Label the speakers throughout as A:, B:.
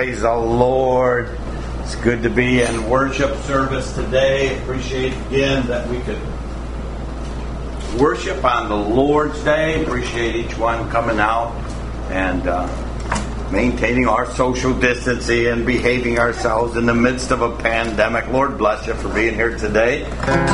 A: Praise the Lord. It's good to be in worship service today. Appreciate again that we could worship on the Lord's Day. Appreciate each one coming out and maintaining our social distancing and behaving ourselves in the midst of a pandemic. Lord bless you for being here today.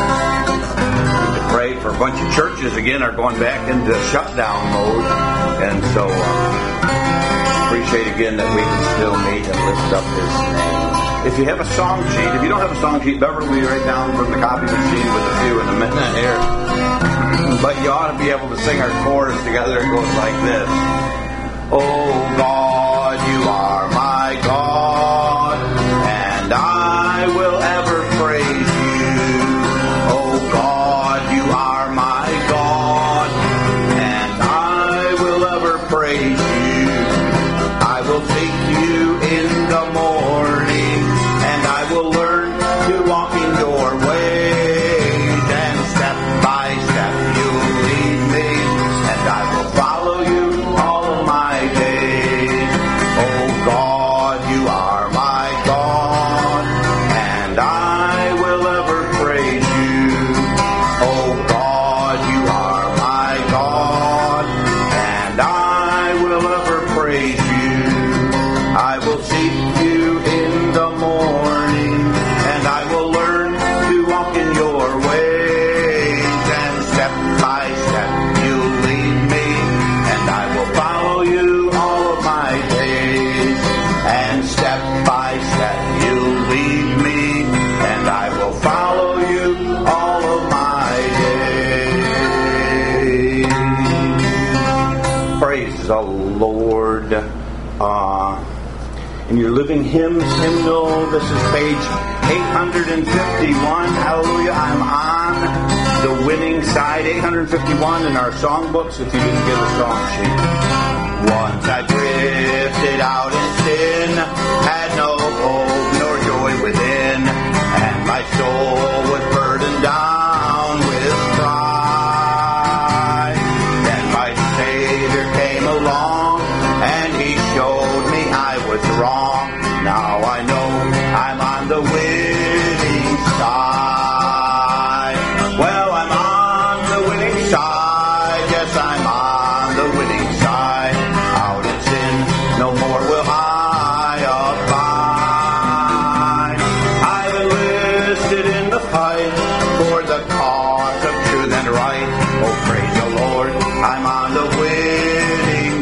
A: Pray for a bunch of churches again are going back into shutdown mode, and so appreciate again that we can still meet and lift up His name. If you have a song sheet, if you don't have a song sheet, Beverly will be right down from the copy machine with a few in a minute here. But you ought to be able to sing our chorus together. It goes like this: Oh God, you are my God, and I will ever praise you. Oh God, you are my God, and I will ever praise you. I will seek you in the morning, and I will learn to walk in your ways, and step by step you'll lead me, and I will follow you all of my days. Oh God, you are my God, and I will ever praise you. Oh God, you are my God, and I will ever praise you. I will seek you in the morning, and I will learn to walk in your ways, and step by step you'll lead me, and I will follow you all of my days, and step by step you'll lead me, and I will follow you all of my days. Praise the Lord. In your Living Hymns hymnal, this is page 851. Hallelujah, I'm on the winning side. 851 in our songbooks, if you didn't get a song sheet. Once I drifted out in sin, had no hope nor joy within, and my soul was burdened down with pride. Then my Savior came along, and He showed me I was wrong. Now I know I'm on the winning side. Well, I'm on the winning side. Yes, I'm on the winning side. Out in sin, no more will I abide. I've enlisted in the fight for the cause of truth and right. Oh, praise the Lord, I'm on the winning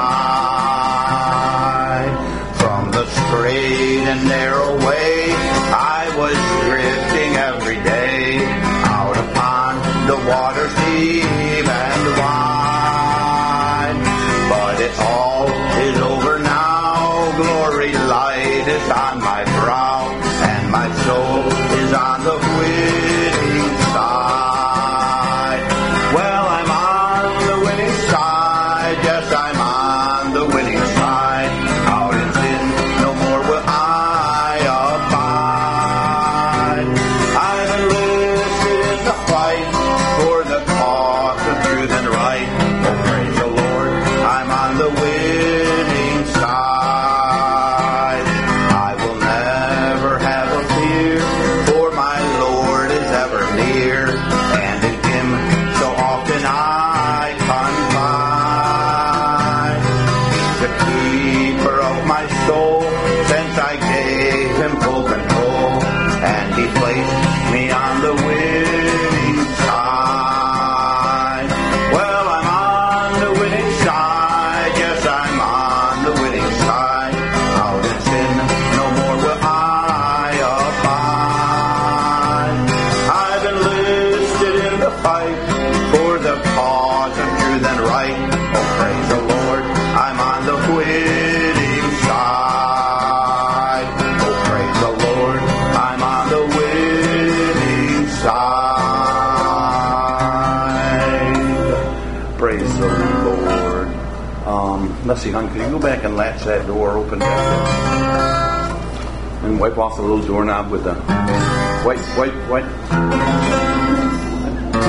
A: side. From the straight and narrow way I was drifting every day, out upon the waters deep and wide. But it all is over now. Glory light is on my brow, and my soul is on the winning side. Well, I'm on the winning side. Yes, I'm on the winning side. Out in sin, no more will I abide. I've enlisted in the fight for the cause of truth and right. Oh, praise the Lord, I'm on the winning side. I will never have a fear, for my Lord is ever near, and in Him so often I confide. He's the keeper of my soul, since I gave Him full control, and He placed me on the winning side. Well, I'm on the winning side. Yes, I'm on the winning side. Out in sin, no more will I abide. I've enlisted in the fight for the cause of truth and right. Oh, praise the Lord, I'm on the winning side. Oh, praise the Lord, I'm on the winning side. Praise the Lord. Let's see, hon, could you go back and latch that door open back there? And wipe off the little doorknob with the wipe.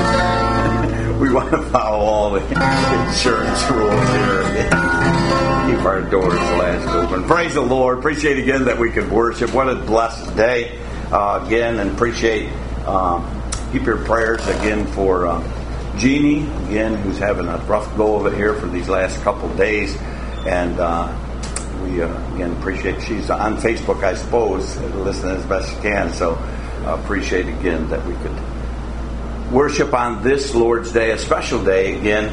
A: We want to follow all the insurance rules here. keep our doors latched open. Praise the Lord. Appreciate again that we could worship. What a blessed day again, and appreciate keep your prayers again for Jeannie again, who's having a rough go of it here for these last couple days, and we again appreciate she's on Facebook, I suppose, listening as best she can. So appreciate again that we could worship on this Lord's Day, a special day again,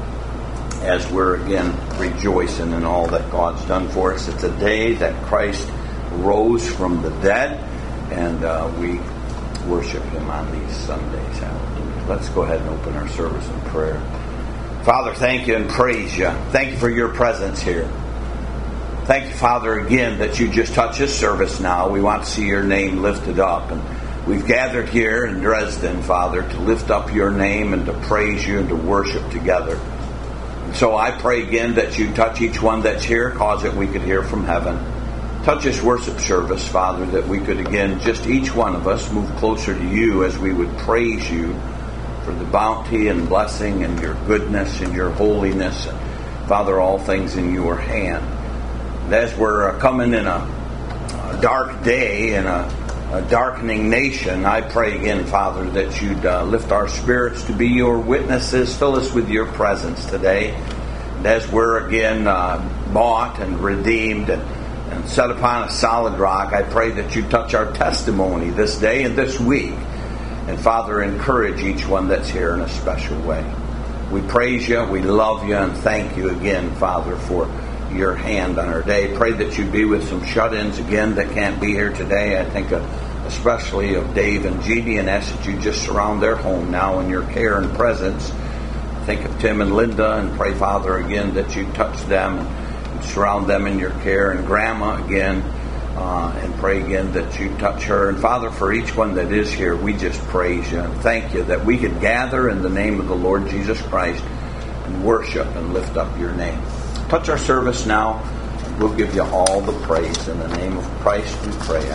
A: as we're again rejoicing in all that God's done for us. It's a day that Christ rose from the dead, and we worship Him on these Sundays. Hallelujah. Let's go ahead and open our service in prayer. Father, thank you and praise you. Thank you for your presence here. Thank you, Father, again that you just touch this service now. We want to see your name lifted up, and we've gathered here in Dresden, Father, to lift up your name and to praise you and to worship together. So I pray again that you touch each one that's here, cause that we could hear from heaven. Touch this worship service, Father, that we could again, just each one of us, move closer to you as we would praise you for the bounty and blessing and your goodness and your holiness. And Father, all things in your hand. And as we're coming in a dark day in a darkening nation, I pray again, Father, that you'd lift our spirits to be your witnesses. Fill us with your presence today. And as we're again bought and redeemed and set upon a solid rock, I pray that you touch our testimony this day and this week. And Father, encourage each one that's here in a special way. We praise you, we love you, and thank you again, Father, for your hand on our day. Pray that you be with some shut-ins again that can't be here today. I think especially of Dave and Jeannie, and ask that you just surround their home now in your care and presence. Think of Tim and Linda, and pray, Father, again that you touch them and surround them in your care, and Grandma again, and pray again that you touch her. And Father, for each one that is here, we just praise you and thank you that we could gather in the name of the Lord Jesus Christ and worship and lift up your name. Touch our service now. We'll give you all the praise. In the name of Christ we pray.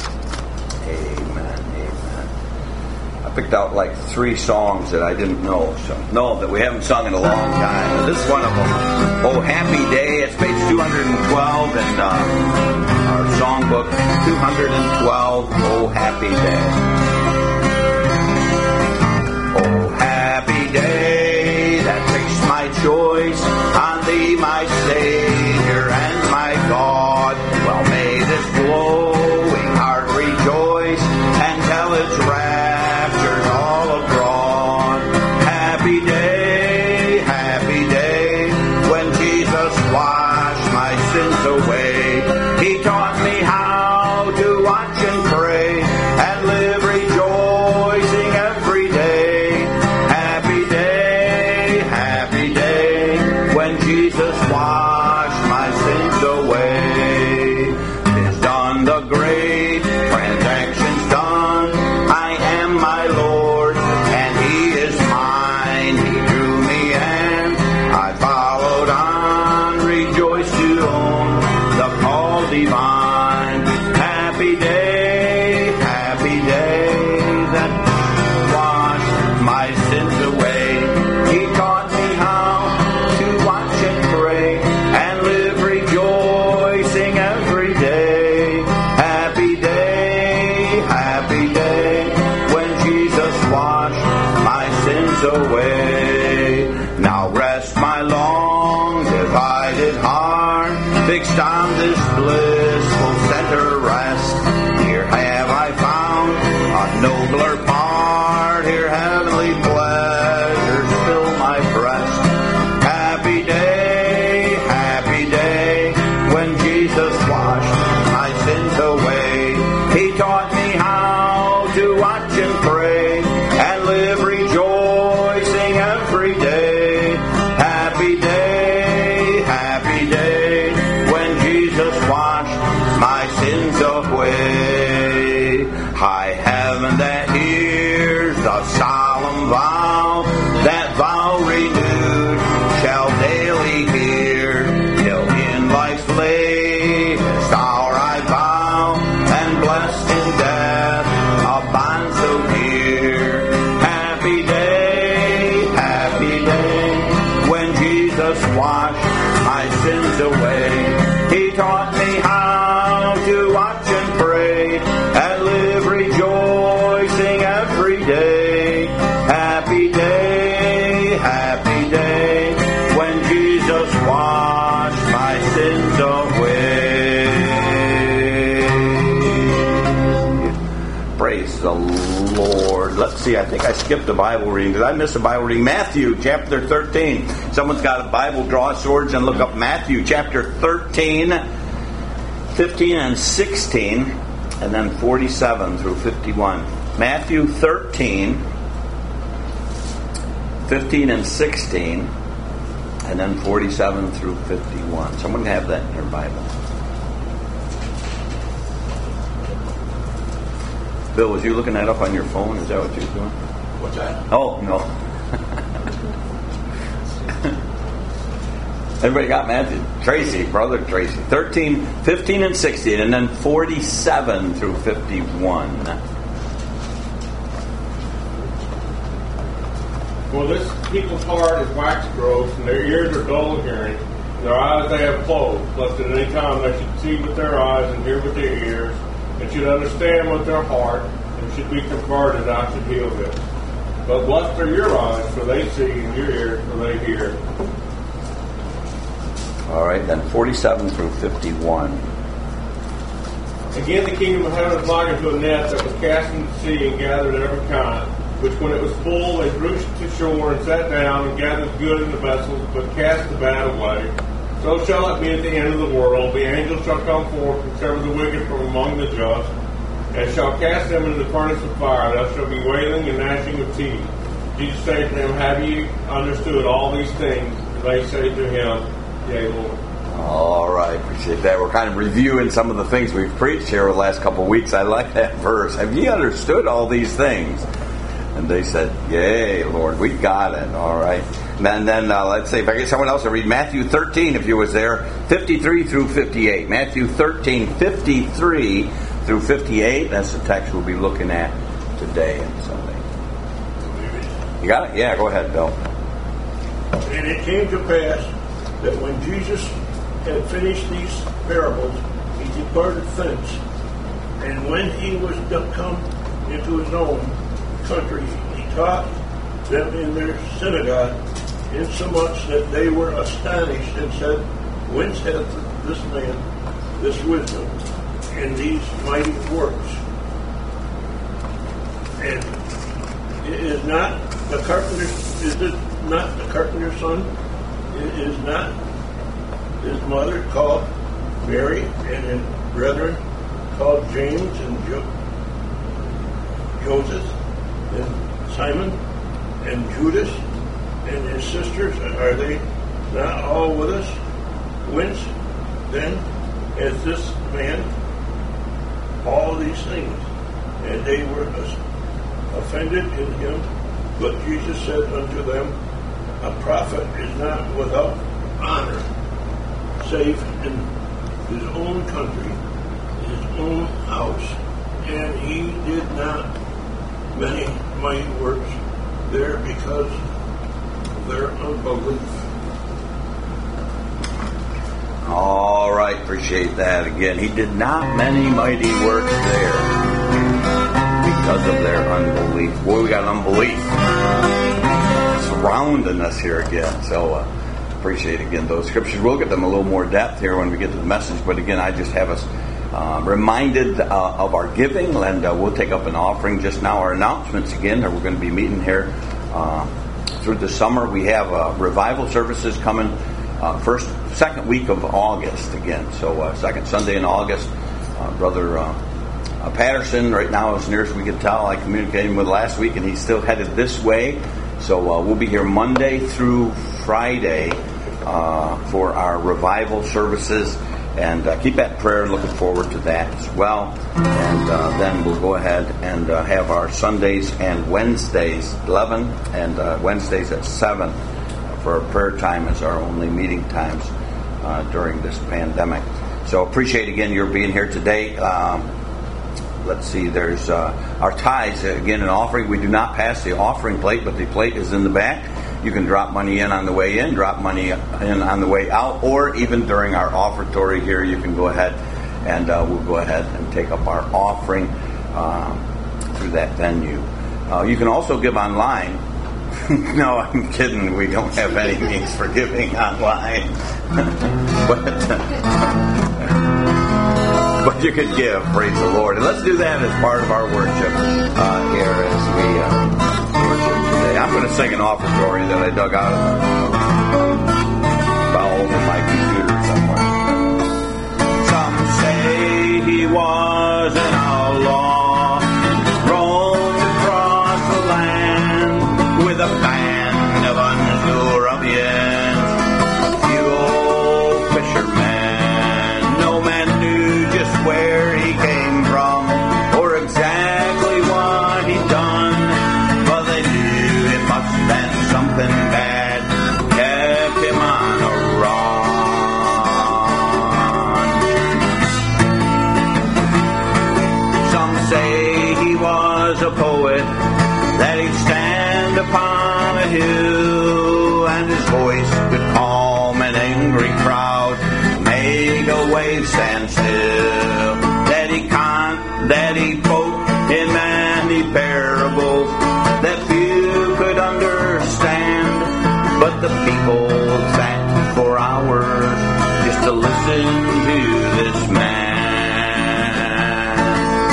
A: Amen. Amen. I picked out like 3 songs that I didn't know. That we haven't sung in a long time. And this is one of them. Oh, Happy Day. It's page 212 in our songbook. 212. Oh, Happy Day. Oh, happy day that fixed my choice on thee, my Savior and my God. Well, may this glowing heart rejoice and tell its raptures all abroad. Happy day, when Jesus washed my sins away. He taught me how to watch and pray and live rejoicing every day. Happy day, when Jesus washed my sins away. 'Tis done, the great transaction's done. I am my Lord, and He is mine. He drew me, and I followed on. Rejoice to own the call divine. Happy day, that washed my sins away. He taught me how to watch and pray and live rejoicing every day. Happy day, when Jesus washed my sins away. Now rest my long divided heart, fixed on this blissful center rest. Here have I found a nobler part, here heavenly pleasures fill my breast. Happy day, when Jesus washed my sins away. He taught me how to watch and pray and live rejoicing every day. Happy day, when Jesus washed my sins away. High heaven that hears the solemn vow, that vow renewed shall daily hear, till in life's latest hour I vow, and blessed in death a bond so dear. Happy day, when Jesus washed my sins away. Praise the Lord. Let's see, I think I skipped a Bible reading. Did I miss a Bible reading? Matthew chapter 13. Someone's got a Bible, draw swords and look up Matthew chapter 13, 15 and 16, and then 47 through 51. Matthew 13, 15 and 16, and then 47 through 51. Someone have that in their Bible. Bill, was you looking that up on your phone? Is that what you're doing?
B: What's that?
A: Oh, no. Everybody got Matthew? Tracy, brother Tracy. 13, 15, and 16, and then 47 through 51.
C: Well, this people's heart is wax gross, and their ears are dull of hearing, and their eyes they have closed, lest at any time they should see with their eyes and hear with their ears, and should understand with their heart, and should be converted, and I should heal them. But blessed are your eyes, for they see, and your ears, for they hear.
A: All right, then 47 through 51.
C: Again, the kingdom of heaven is like unto a net that was cast into the sea and gathered every kind, which when it was full, they drew to shore and sat down and gathered good in the vessels, but cast the bad away. So shall it be at the end of the world. The angels shall come forth and sever the wicked from among the just, and shall cast them into the furnace of fire. There shall be wailing and gnashing of teeth. Jesus said to them, Have ye understood all these things? And they say to him, Yea, Lord.
A: All right, appreciate that. We're kind of reviewing some of the things we've preached here over the last couple of weeks. I like that verse. Have ye understood all these things? And they said, Yea, Lord, we got it. All right. And then let's see, if I get someone else to read Matthew 13, if you was there, 53 through 58. Matthew 13, 53 through 58. That's the text we'll be looking at today and Sunday. You got it? Yeah, go ahead, Bill.
B: And it came to pass that when Jesus had finished these parables, he departed thence. And when he was come into his own country, he taught them in their synagogue, insomuch that they were astonished and said, Whence hath this man this wisdom and these mighty works? And is not the carpenter's, is it not the carpenter's son? Is not his mother called Mary, and his brethren called James and Joseph and Simon and Judas and his sisters? Are they not all with us? Whence then has this man all these things? And they were offended in him. But Jesus said unto them, A prophet is not without honor, save in his own country, his own house. And he did not many mighty works there because of their unbelief.
A: All right, appreciate that again. He did not many mighty works there because of their unbelief. Boy, we got unbelief surrounding us here again. So appreciate again those scriptures. We'll get them a little more depth here when we get to the message. But again, I just have us reminded of our giving, and we'll take up an offering just now. Our announcements again. We're going to be meeting here through the summer. We have revival services coming second week of August again. So second Sunday in August. Brother Patterson right now, as near as we can tell, I communicated with last week, and he's still headed this way. So we'll be here Monday through Friday for our revival services, and keep that prayer. Looking forward to that as well. And then we'll go ahead and have our Sundays and Wednesdays 11 and Wednesdays at 7 for our prayer time as our only meeting times during this pandemic. So appreciate again your being here today. Let's see, there's our tithes, again, an offering. We do not pass the offering plate, but the plate is in the back. You can drop money in on the way in, drop money in on the way out, or even during our offertory here, you can go ahead and we'll go ahead and take up our offering through that venue. You can also give online. No, I'm kidding. We don't have any means for giving online. But but you could give. Praise the Lord. And let's do that as part of our worship here as we worship today. I'm going to sing an offertory that I dug out of the bowels of my computer somewhere. Some say he was an outlaw, roamed across the land with a band of unsure ruffians, a few old fishermen. No man knew just where he came from or exactly what he'd done, but they knew it must have been something bad kept him on a run. Some say he was a poet, that he'd stand upon a hill and his voice could calm an angry crowd, make a wave stand still. That he spoke in many parables that few could understand, but the people sat for hours just to listen to this man.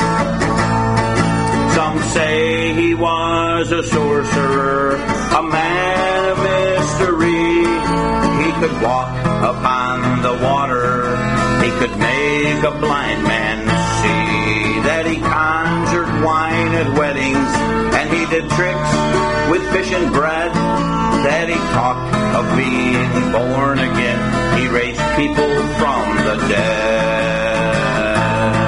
A: Some say he was a sorcerer, a man of mystery. He could walk upon the water, he could make a blind man see. That he conjured wine at weddings, and he did tricks with fish and bread. That he talked of being born again, he raised people from the dead.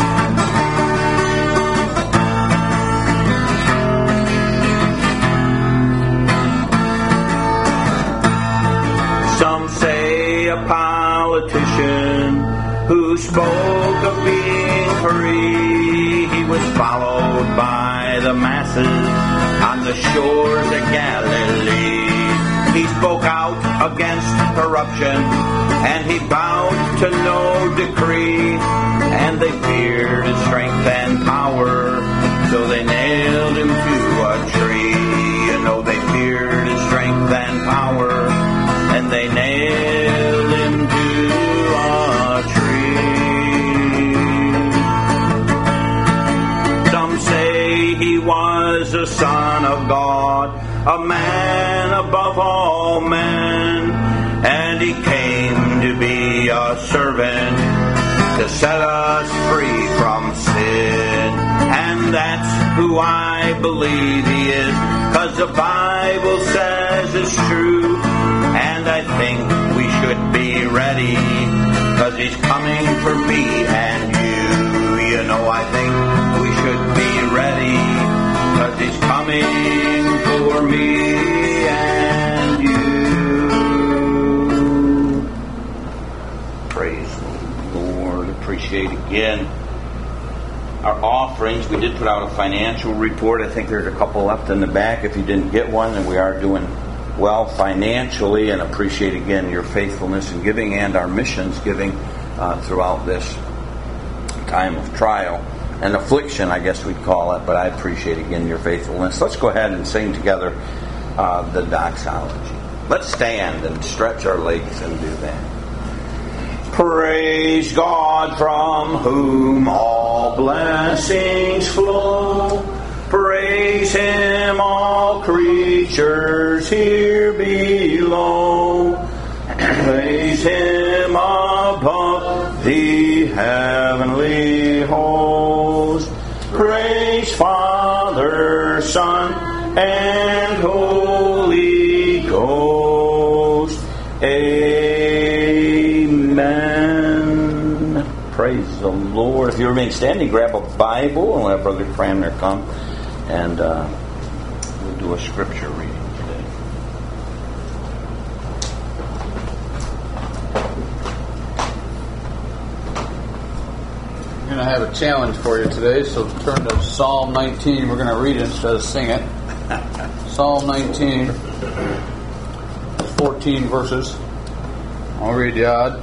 A: Some say a politician who spoke of being free. He was followed by the masses on the shores of Galilee. He spoke out against corruption, and he bowed to no decree. And they feared his strength and power, so they nailed him to a tree. You know, they feared his strength and power, and they nailed him to a tree. Some say he was a son of God, a man above all men, and he came to be a servant to set us free from sin. And that's who I believe he is, 'cause the Bible says it's true. And I think we should be ready, 'cause he's coming for me and you. You know, I think we should be ready, 'cause he's coming for me and you. Praise the Lord. Appreciate again our offerings. We did put out a financial report. I think there's a couple left in the back if you didn't get one, and we are doing well financially, and appreciate again your faithfulness in giving and our missions giving throughout this time of trial and affliction, I guess we'd call it, but I appreciate again your faithfulness. Let's go ahead and sing together the doxology. Let's stand and stretch our legs and do that. Praise God from whom all blessings flow. Praise Him, all creatures here below. Praise Him above the heavenly host. Praise Father, Son, and Holy Ghost. Amen. Praise the Lord. If you remain standing, grab a Bible and let Brother Cranmer come, and we'll do a scripture reading today.
D: I'm going to have a challenge for you today, so turn to Psalm 19. We're going to read it instead of sing it. Psalm 19, 14 verses. I'll read the odd.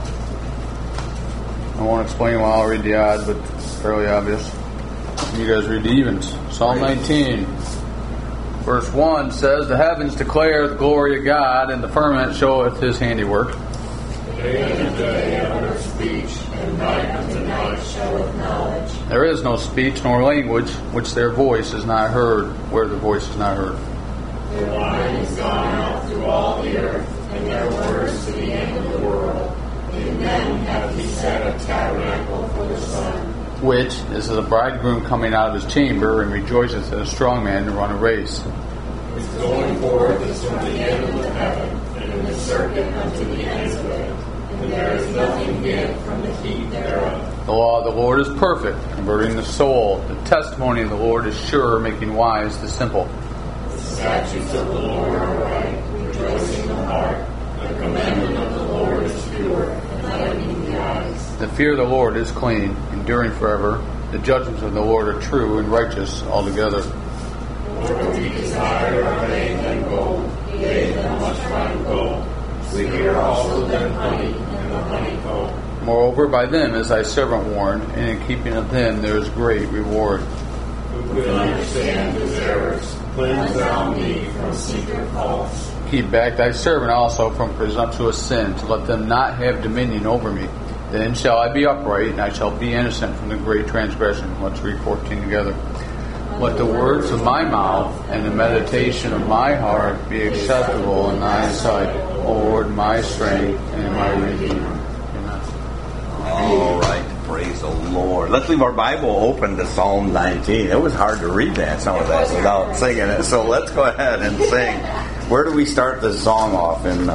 D: I won't explain why I'll read the odd, but it's fairly obvious. You guys read the evens. Psalm 19, verse 1 says, "The heavens declare the glory of God, and the firmament showeth His handiwork."
E: Day unto day uttereth speech, and night unto night showeth knowledge.
D: There is no speech nor language which their voice is not heard, where the voice is not heard.
E: Their line is gone out through all the earth, and their words to the end of the world. In them hath he set a tabernacle for the sun.
D: Which is the bridegroom coming out of his chamber, and rejoiceth as a strong man to run a race.
E: His going forth is from the end of the heaven, and in the circuit unto the ends of it. And there is nothing hid from the heat thereof.
D: The law of the Lord is perfect, converting the soul. The testimony of the Lord is sure, making wise the simple.
E: The statutes of the Lord are right, rejoicing the heart. The commandment of the Lord is pure, enlightening the eyes.
D: The fear of the Lord is clean, enduring forever. The judgments of the Lord are true and righteous altogether.
E: More to be desired are they than gold, yea, than much fine gold. Sweeter also than honey, and the honeycomb.
D: Moreover, by them is thy servant warned, and in keeping of them there is great reward.
E: Who could understand his errors? Cleanse thou me from secret faults.
D: Keep back thy servant also from presumptuous sin, to let them not have dominion over me. Then shall I be upright, and I shall be innocent from the great transgression. Let's read 14 together. Let the words of my mouth and the meditation of my heart be acceptable in thy sight, O Lord, my strength and my redeemer. Amen.
A: All right, praise the Lord. Let's leave our Bible open to Psalm 19. It was hard to read that, some of that, without singing it. So let's go ahead and sing. Where do we start the song off? In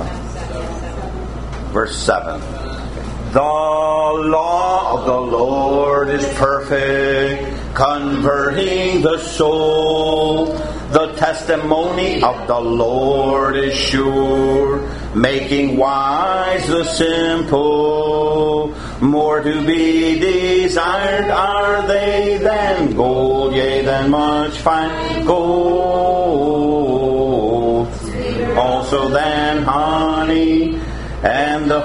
A: verse 7. The law of the Lord is perfect, converting the soul. The testimony of the Lord is sure, making wise the simple. More to be desired are they than gold, yea, than much fine gold. Also than honey and the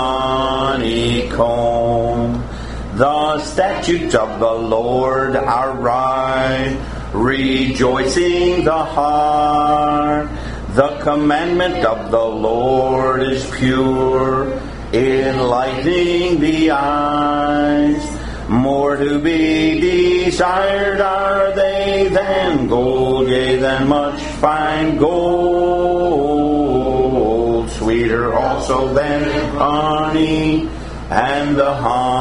A: honeycomb. The statutes of the Lord are right, rejoicing the heart. The commandment of the Lord is pure, enlightening the eyes. More to be desired are they than gold, yea, than much fine gold. Sweeter also than honey and the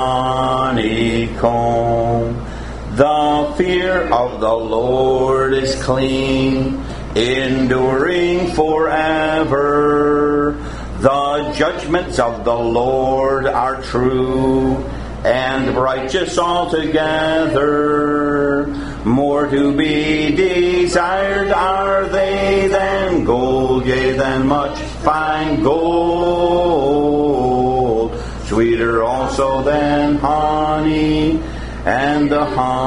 A: honeycomb. The fear of the Lord is clean, enduring forever. The judgments of the Lord are true and righteous altogether. More to be desired are they than gold, yea, than much fine gold. Sweeter also than honey and the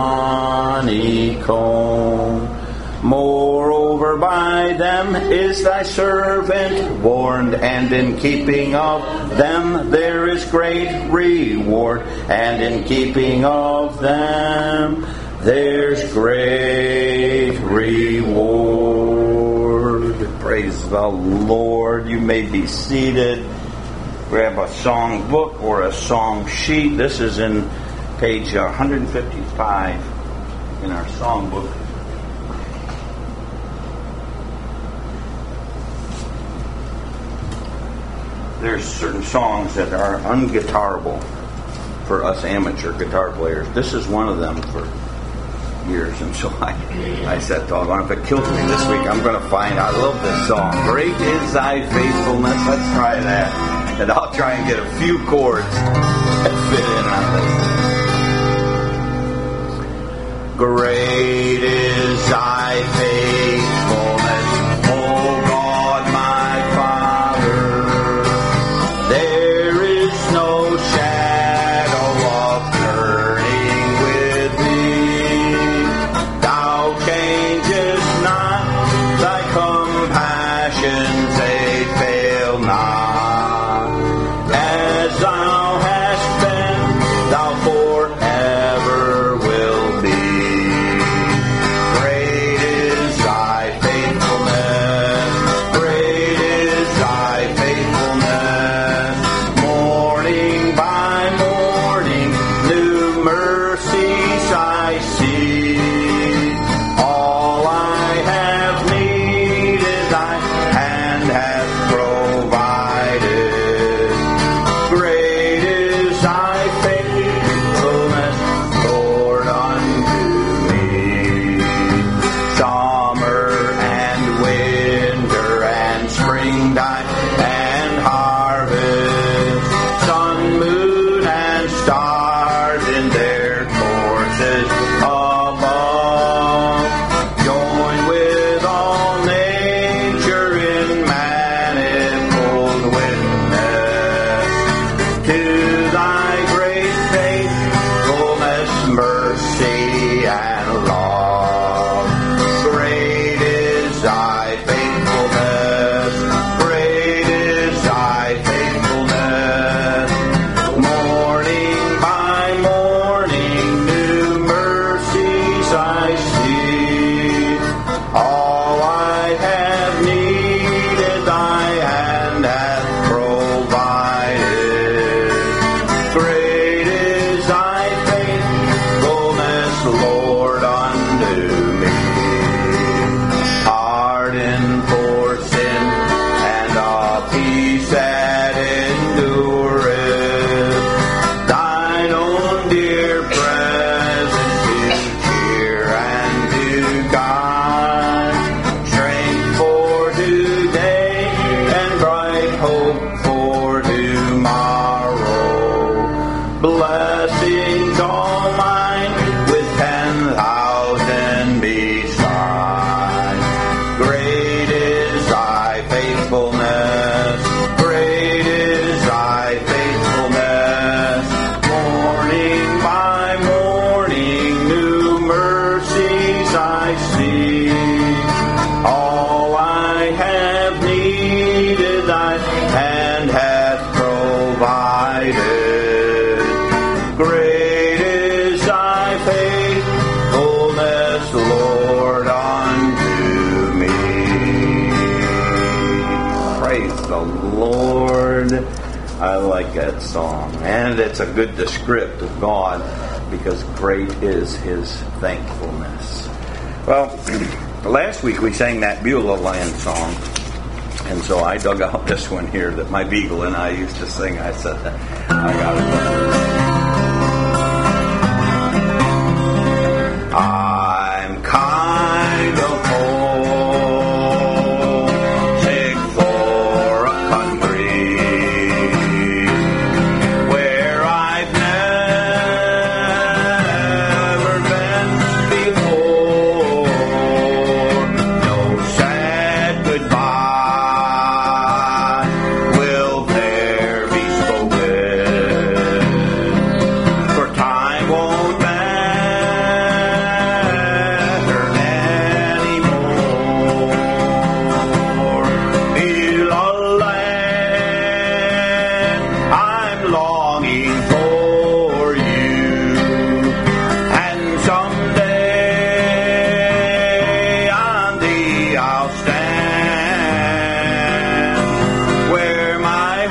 A: honeycomb. Moreover, by them is thy servant warned, and in keeping of them there is great reward, and in keeping of them there's great reward. Praise the Lord. You may be seated. Grab a song book or a song sheet. This is in page 155 in our song book. There's certain songs that are unguitarable for us amateur guitar players. This is one of them for years, and so I said, doggone, if it kills me this week, I'm going to find I love this song. Great is thy faithfulness. Let's try that. And I'll try and get a few chords that fit in on this. Great is thy faithfulness, O God, my Father. There is no shadow of turning with thee. Thou changest not, thy compassions they fail not. As thou hast been, thou forever will be. Great is thy love. Great is thy faithfulness. Great is thy faithfulness. Morning by morning, new mercies I see. All I have needed, thy hand hath provided. Great is thy faithfulness, Lord, unto me. Pardon for sin and a peace that endureth. Thine own dear presence to cheer and to guide. Strength for today and bright hope for tomorrow. Blessings all mine with 10,000 beside. Great is thy faithfulness. Great is thy faithfulness. Morning by morning, new mercies I see. All I have needed, thy hand hath provided. Great is thy faithfulness, Lord, unto me. Praise the Lord. I like that song. And it's a good description of God because great is his thankfulness. Well, last week we sang that Beulah Land song. And so I dug out this one here that my beagle and I used to sing. I said, I got it. I'm kind of homesick for a country where I've never been before. No sad goodbye will there be spoken, for time won't matter anymore. Beulah land, I'm longing for you, and someday on thee I'll stand, where my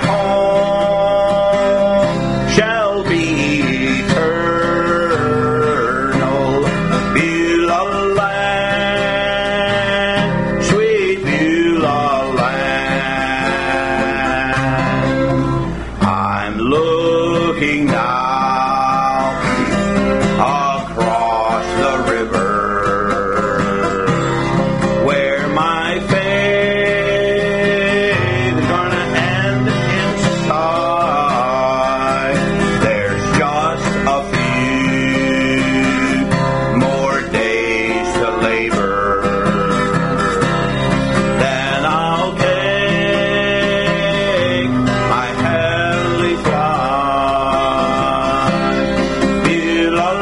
A: home shall be eternal. Beulah land, sweet Beulah land. I'm looking now across the river, where my faith is gonna end inside. There's just a few more days to labor, then I'll take my heavenly flight. Beulah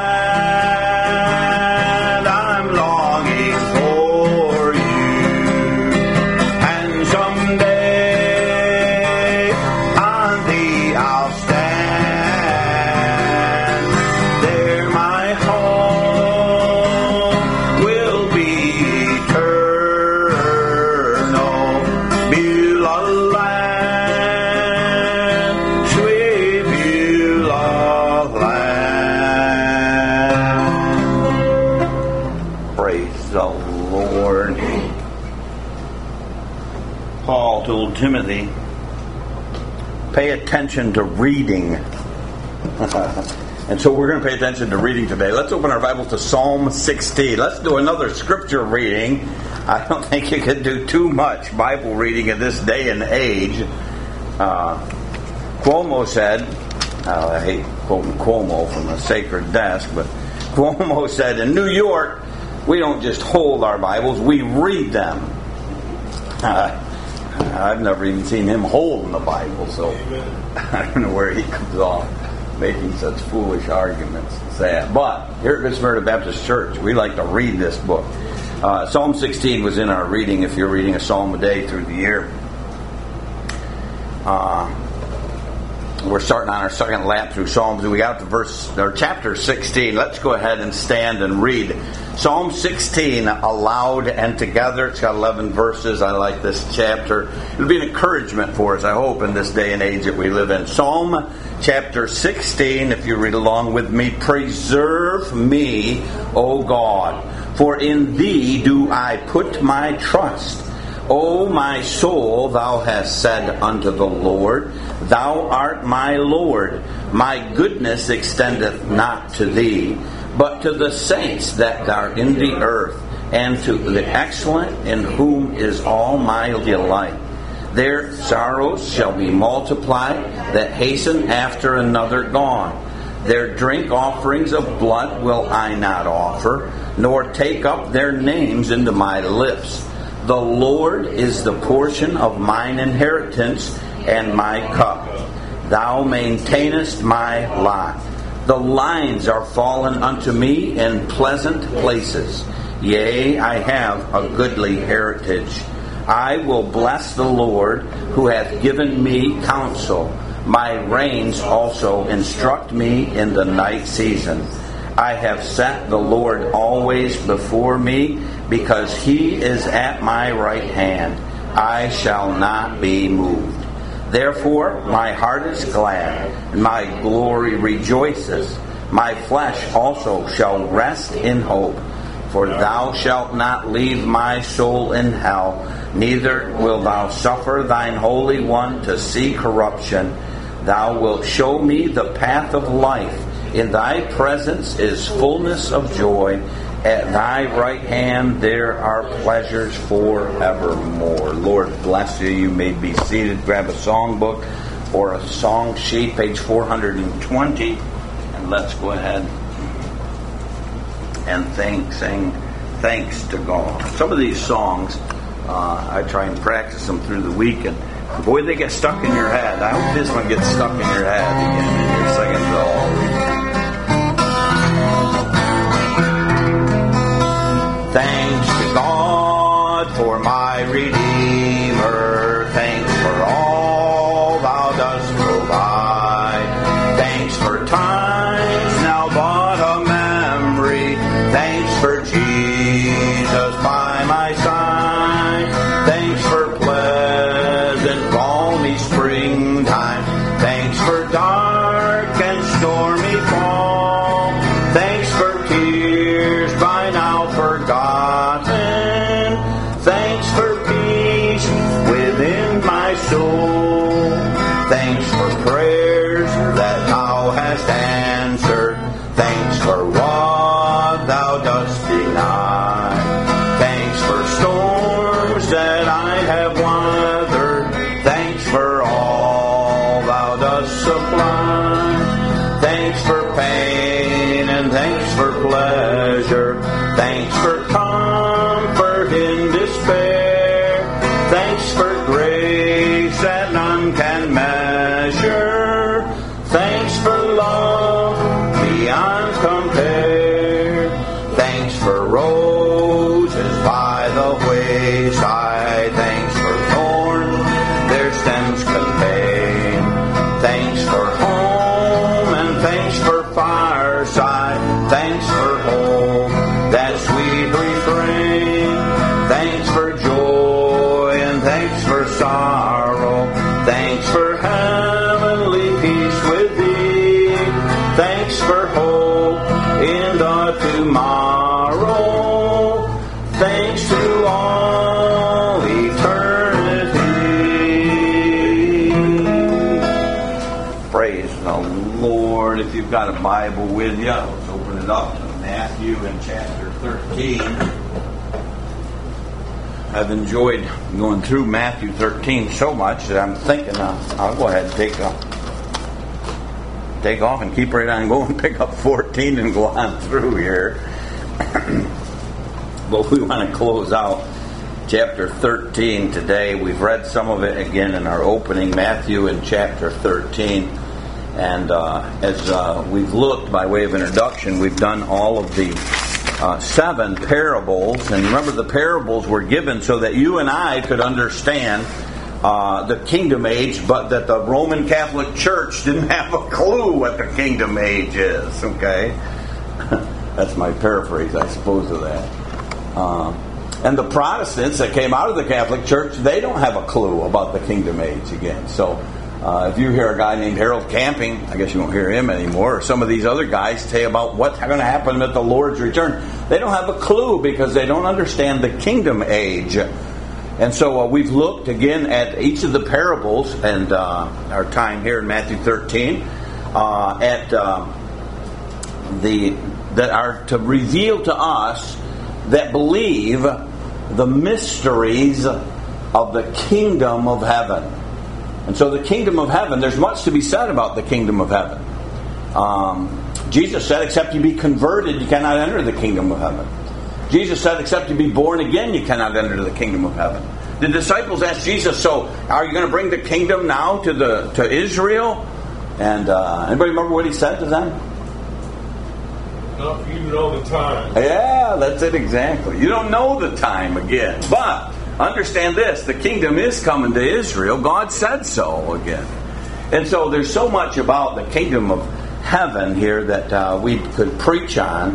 A: land, I'm longing for you, and someday on thee I'll stand. There my home will be eternal. Beulah land, sweet Beulah land. Praise the Lord. Paul told Timothy, pay attention to reading. And so we're going to pay attention to reading today. Let's open our Bibles to Psalm 16. Let's do another scripture reading. I don't think you can do too much Bible reading in this day and age. Cuomo said, I hate quoting Cuomo from a sacred desk, but Cuomo said, in New York, we don't just hold our Bibles, we read them. I've never even seen him holding the Bible, so I don't know where he comes off. making such foolish arguments. Sad. But here at Good Samaritan Baptist Church, we like to read this book. Psalm 16 was in our reading, if you're reading a psalm a day through the year. We're starting on our second lap through Psalms. We got to chapter 16. Let's go ahead and stand and read Psalm 16 aloud and together. It's got 11 verses. I like this chapter. It'll be an encouragement for us, I hope, in this day and age that we live in. Psalm chapter 16, if you read along with me. Preserve me, O God, for in Thee do I put my trust. O my soul, Thou hast said unto the Lord, Thou art my Lord. My goodness extendeth not to Thee, but to the saints that are in the earth, and to the excellent in whom is all my delight. Their sorrows shall be multiplied that hasten after another gone. Their drink offerings of blood will I not offer, nor take up their names into my lips. The Lord is the portion of mine inheritance and my cup. Thou maintainest my lot. The lines are fallen unto me in pleasant places. Yea, I have a goodly heritage. I will bless the Lord, who hath given me counsel. My reins also instruct me in the night season. I have set the Lord always before me, because He is at my right hand. I shall not be moved. Therefore my heart is glad, and my glory rejoices. My flesh also shall rest in hope. For Thou shalt not leave my soul in hell, neither wilt Thou suffer Thine Holy One to see corruption. Thou wilt show me the path of life. In Thy presence is fullness of joy. At Thy right hand there are pleasures forevermore. Lord bless you. You may be seated. Grab a songbook or a song sheet, page 420, and let's go ahead and sing thanks to God. Some of these songs, I try and practice them through the week, and boy, they get stuck in your head. I hope this one gets stuck in your head again, and you're singing it all week. Thanks to God for my Redeemer. Thanks for all Thou dost provide. Thanks for times now but a memory. Thanks for Jesus by my side. Thanks for pleasant, balmy springtime. Thanks for dark and stormy fall. Thanks for tears by now forgotten. Thanks for peace within my soul. Thanks for prayers that Thou hast answered. Thanks for what Thou dost deny. Thanks for storms that I have weathered. Thanks for all Thou dost supply. Thanks for pain and thanks for pleasure. Thanks for comfort in despair. Thanks for grace that none can measure. Thanks for love beyond compare. Thanks for roses by the wayside. Thanks for thorns their stems contain. Thanks for home and thanks for fireside. Thanks for hope, that sweet refrain. Thanks for joy and thanks for sorrow. Thanks for heavenly peace with Thee. Thanks for hope in the tomorrow. Thanks to all eternity. Praise the Lord. If you've got a Bible with you, let's open it up to Matthew in chapter 13. I've enjoyed going through Matthew 13 so much that I'm thinking I'll go ahead and take off and keep right on going, pick up 14 and go on through here. But we want to close out chapter 13 today. We've read some of it again in our opening, Matthew in chapter 13. And as we've looked by way of introduction, we've done all of the 7 parables. And remember, the parables were given so that you and I could understand the kingdom age, but that the Roman Catholic Church didn't have a clue what the kingdom age is. Okay? That's my paraphrase, I suppose, of that. And the Protestants that came out of the Catholic Church, they don't have a clue about the kingdom age again. So if you hear a guy named Harold Camping, I guess you won't hear him anymore, or some of these other guys say about what's going to happen at the Lord's return, they don't have a clue because they don't understand the kingdom age. And so we've looked again at each of the parables, and our time here in Matthew 13, that are to reveal to us that believe the mysteries of the kingdom of heaven. And so the kingdom of heaven, there's much to be said about the kingdom of heaven. Jesus said, except you be converted, you cannot enter the kingdom of heaven. Jesus said, except you be born again, you cannot enter the kingdom of heaven. The disciples asked Jesus, so are you going to bring the kingdom now to Israel? And anybody remember what he said to them?
C: Not for you to know the time.
A: Yeah, that's it exactly. You don't know the time again. But understand this, the kingdom is coming to Israel. God said so again. And so there's so much about the kingdom of heaven here that we could preach on.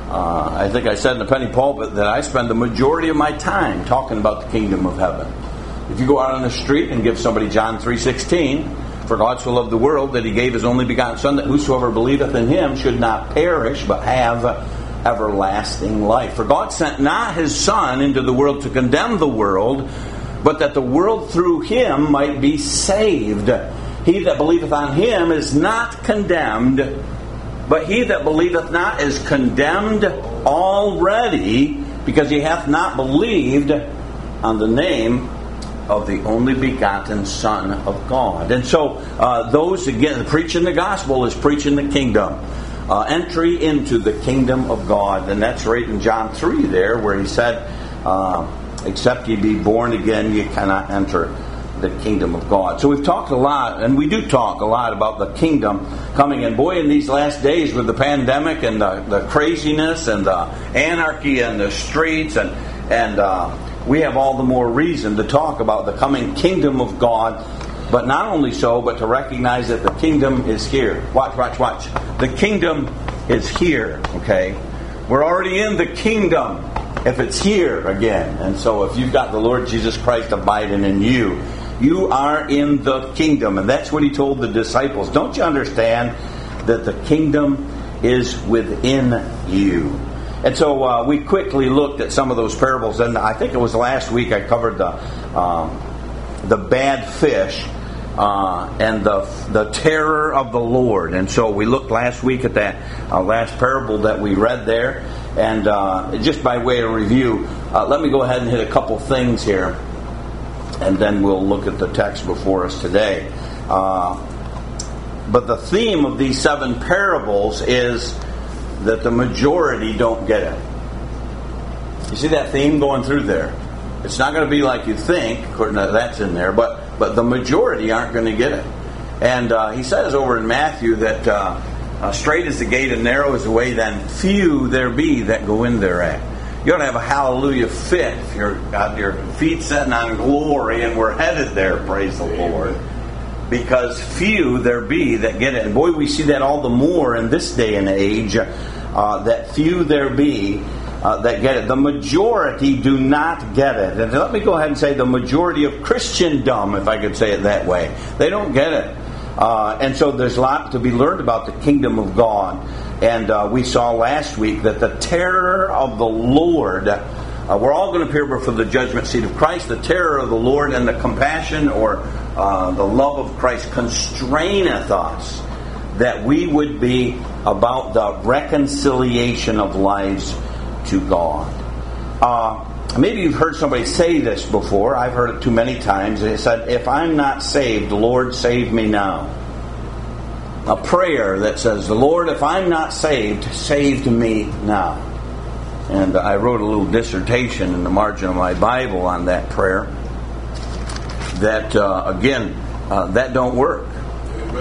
A: I think I said in the penny pulpit that I spend the majority of my time talking about the kingdom of heaven. If you go out on the street and give somebody John 3:16, for God so loved the world that he gave his only begotten Son, that whosoever believeth in him should not perish, but have everlasting life. For God sent not his Son into the world to condemn the world, but that the world through him might be saved. He that believeth on him is not condemned, but he that believeth not is condemned already, because he hath not believed on the name of the only begotten Son of God. And so those, again, preaching the gospel is preaching the kingdom. Entry into the kingdom of God. And that's right in John 3 there, where he said, except ye be born again, ye cannot enter the kingdom of God. So we've talked a lot, and we do talk a lot about the kingdom coming. And boy, in these last days with the pandemic and the craziness and the anarchy in the streets, and we have all the more reason to talk about the coming kingdom of God. But not only so, but to recognize that the kingdom is here. Watch. The kingdom is here, okay? We're already in the kingdom if it's here again. And so if you've got the Lord Jesus Christ abiding in you, you are in the kingdom. And that's what he told the disciples. Don't you understand that the kingdom is within you? And so we quickly looked at some of those parables, and I think it was last week I covered the bad fish and the terror of the Lord. And so we looked last week at that last parable that we read there. And just by way of review, let me go ahead and hit a couple things here, and then we'll look at the text before us today. But the theme of these 7 parables is that the majority don't get it. You see that theme going through there? It's not going to be like you think, according to that's in there, but the majority aren't going to get it. And he says over in Matthew that straight is the gate and narrow is the way, then few there be that go in thereat. You ought to have a hallelujah fit if you're got your feet setting on glory and we're headed there, praise the Lord. Because few there be that get it. And boy, we see that all the more in this day and age, that few there be that get it. The majority do not get it. And let me go ahead and say the majority of Christendom, if I could say it that way. They don't get it. And so there's a lot to be learned about the kingdom of God. And we saw last week that the terror of the Lord, we're all going to appear before the judgment seat of Christ. The terror of the Lord and the compassion or the love of Christ constraineth us that we would be about the reconciliation of lives to God. Maybe you've heard somebody say this before. I've heard it too many times. They said, if I'm not saved, Lord, save me now. A prayer that says, Lord, if I'm not saved, save me now. And I wrote a little dissertation in the margin of my Bible on that prayer. That, again, that don't work.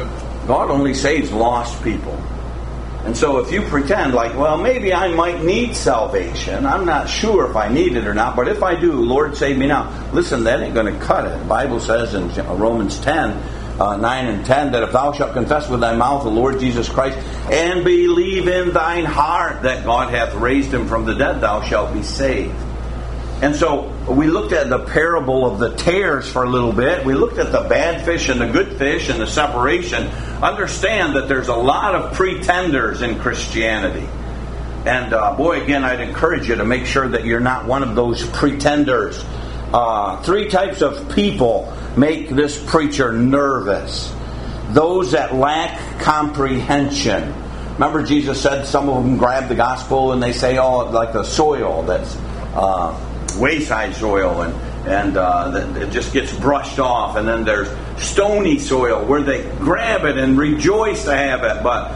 A: God only saves lost people. And so if you pretend like, well, maybe I might need salvation. I'm not sure if I need it or not, but if I do, Lord, save me now. Listen, that ain't going to cut it. The Bible says in Romans 10, 9 and 10, that if thou shalt confess with thy mouth the Lord Jesus Christ, and believe in thine heart that God hath raised him from the dead, thou shalt be saved. And so we looked at the parable of the tares for a little bit. We looked at the bad fish and the good fish and the separation. Understand that there's a lot of pretenders in Christianity. And boy, again, I'd encourage you to make sure that you're not one of those pretenders. 3 types of people make this preacher nervous. Those that lack comprehension. Remember, Jesus said some of them grab the gospel and they say, oh, like the soil that's wayside soil, and it just gets brushed off. And then there's stony soil where they grab it and rejoice to have it, but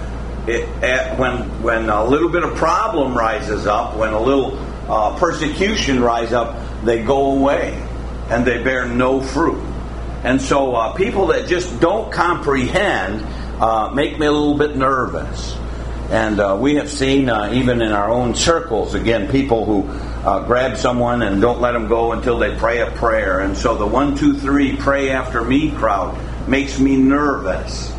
A: when a little bit of problem rises up, when a little persecution rises up, they go away and they bear no fruit. And so people that just don't comprehend make me a little bit nervous. And we have seen, even in our own circles, again, people who grab someone and don't let them go until they pray a prayer. And so the 1, 2, 3 pray after me crowd makes me nervous.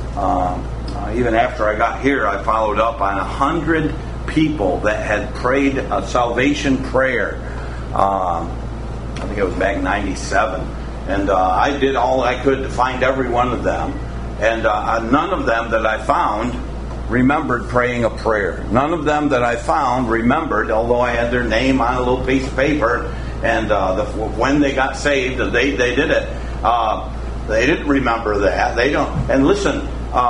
A: Even after I got here, I followed up on 100 people that had prayed a salvation prayer. I think it was back in 97. And I did all I could to find every one of them. And none of them that I found remembered praying a prayer. None of them that I found remembered, although I had their name on a little piece of paper, and when they got saved, they did it. They didn't remember that. They don't. And listen,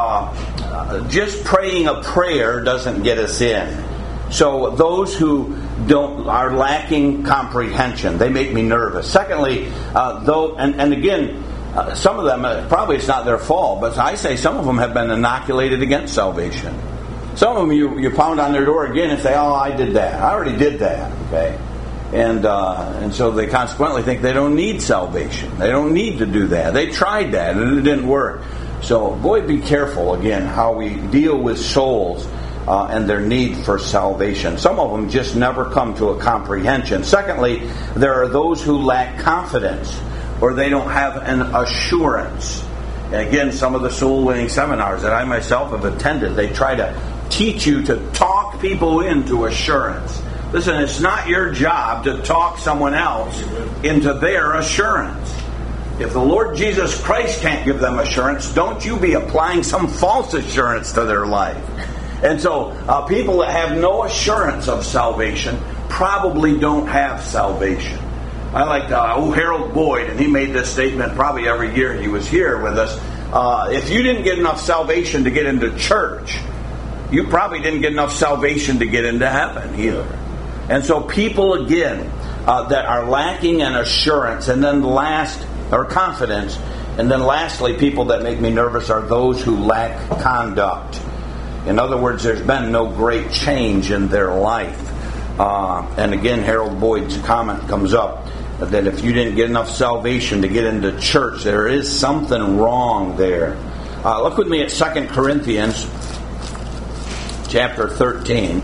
A: just praying a prayer doesn't get us in. So those who are lacking comprehension, they make me nervous. Secondly, again, some of them, probably it's not their fault, but I say some of them have been inoculated against salvation. Some of them you pound on their door again and say, oh, I did that. I already did that. Okay, and so they consequently think they don't need salvation. They don't need to do that. They tried that and it didn't work. So, boy, be careful, again, how we deal with souls and their need for salvation. Some of them just never come to a comprehension. Secondly, there are those who lack confidence, or they don't have an assurance. And again, some of the soul-winning seminars that I myself have attended, they try to teach you to talk people into assurance. Listen, it's not your job to talk someone else into their assurance. If the Lord Jesus Christ can't give them assurance, don't you be applying some false assurance to their life. And so people that have no assurance of salvation probably don't have salvation. I like Harold Boyd, and he made this statement probably every year he was here with us. If you didn't get enough salvation to get into church, you probably didn't get enough salvation to get into heaven either. And so people, again, that are lacking an assurance, and then confidence, and then lastly, people that make me nervous are those who lack conduct. In other words, there's been no great change in their life. And again, Harold Boyd's comment comes up that if you didn't get enough salvation to get into church, there is something wrong there. Look with me at 2 Corinthians chapter 13.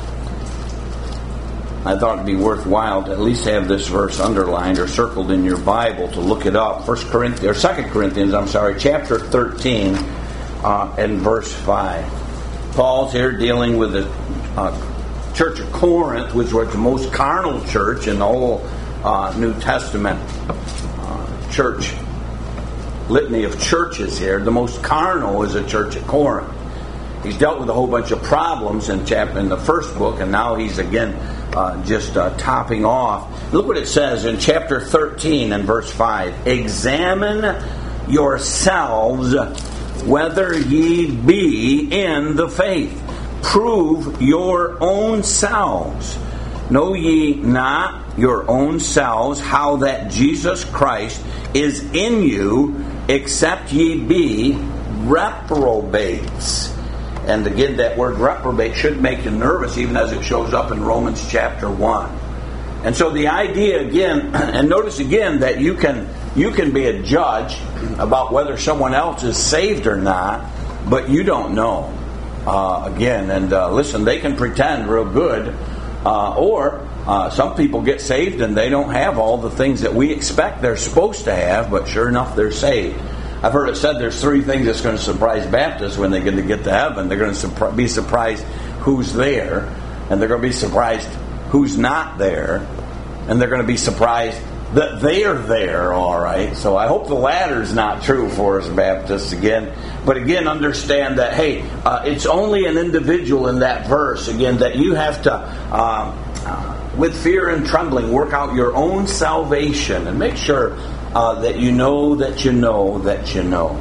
A: I thought it'd be worthwhile to at least have this verse underlined or circled in your Bible to look it up. 2 Corinthians, chapter 13 and verse 5. Paul's here dealing with the church of Corinth, which was the most carnal church in the whole New Testament church litany of churches here. The most carnal is the church at Corinth. He's dealt with a whole bunch of problems in the first book, and now he's again just topping off. Look what it says in chapter 13 and verse 5. Examine yourselves whether ye be in the faith. Prove your own selves. Know ye not your own selves how that Jesus Christ is in you, except ye be reprobates. And again, that word reprobate should make you nervous, even as it shows up in Romans chapter 1. And so the idea again, and notice again that you can be a judge about whether someone else is saved or not but you don't know. Listen, they can pretend real good, or some people get saved and they don't have all the things that we expect they're supposed to have, but sure enough, they're saved. I've heard it said there's 3 things that's going to surprise Baptists when they get to heaven. They're going to be surprised who's there, and they're going to be surprised who's not there, and they're going to be surprised that they're there, all right. So I hope the latter's not true for us Baptists again. But again, understand that, hey, it's only an individual in that verse, again, that you have to, with fear and trembling, work out your own salvation and make sure that you know that you know that you know.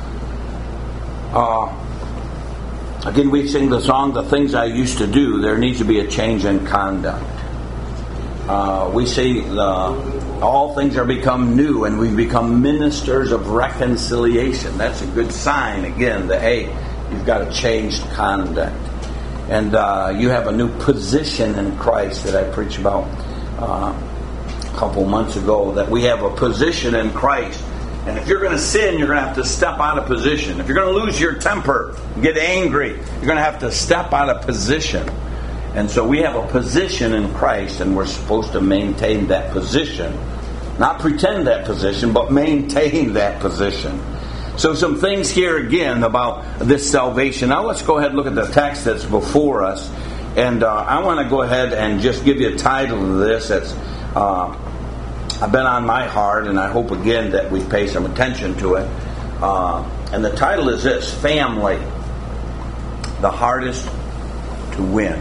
A: Again, we sing the song, The Things I Used to Do. There needs to be a change in conduct. We say all things are become new, and we've become ministers of reconciliation. That's a good sign, again, that, hey, you've got a changed conduct. And you have a new position in Christ that I preached about a couple months ago, that we have a position in Christ. And if you're going to sin, you're going to have to step out of position. If you're going to lose your temper, get angry, you're going to have to step out of position. And so we have a position in Christ, and we're supposed to maintain that position. Not pretend that position, but maintain that position. So some things here again about this salvation. Now let's go ahead and look at the text that's before us. And I want to go ahead and just give you a title to this that's I've been on my heart, and I hope again that we pay some attention to it. And the title is this: Family, the hardest to win.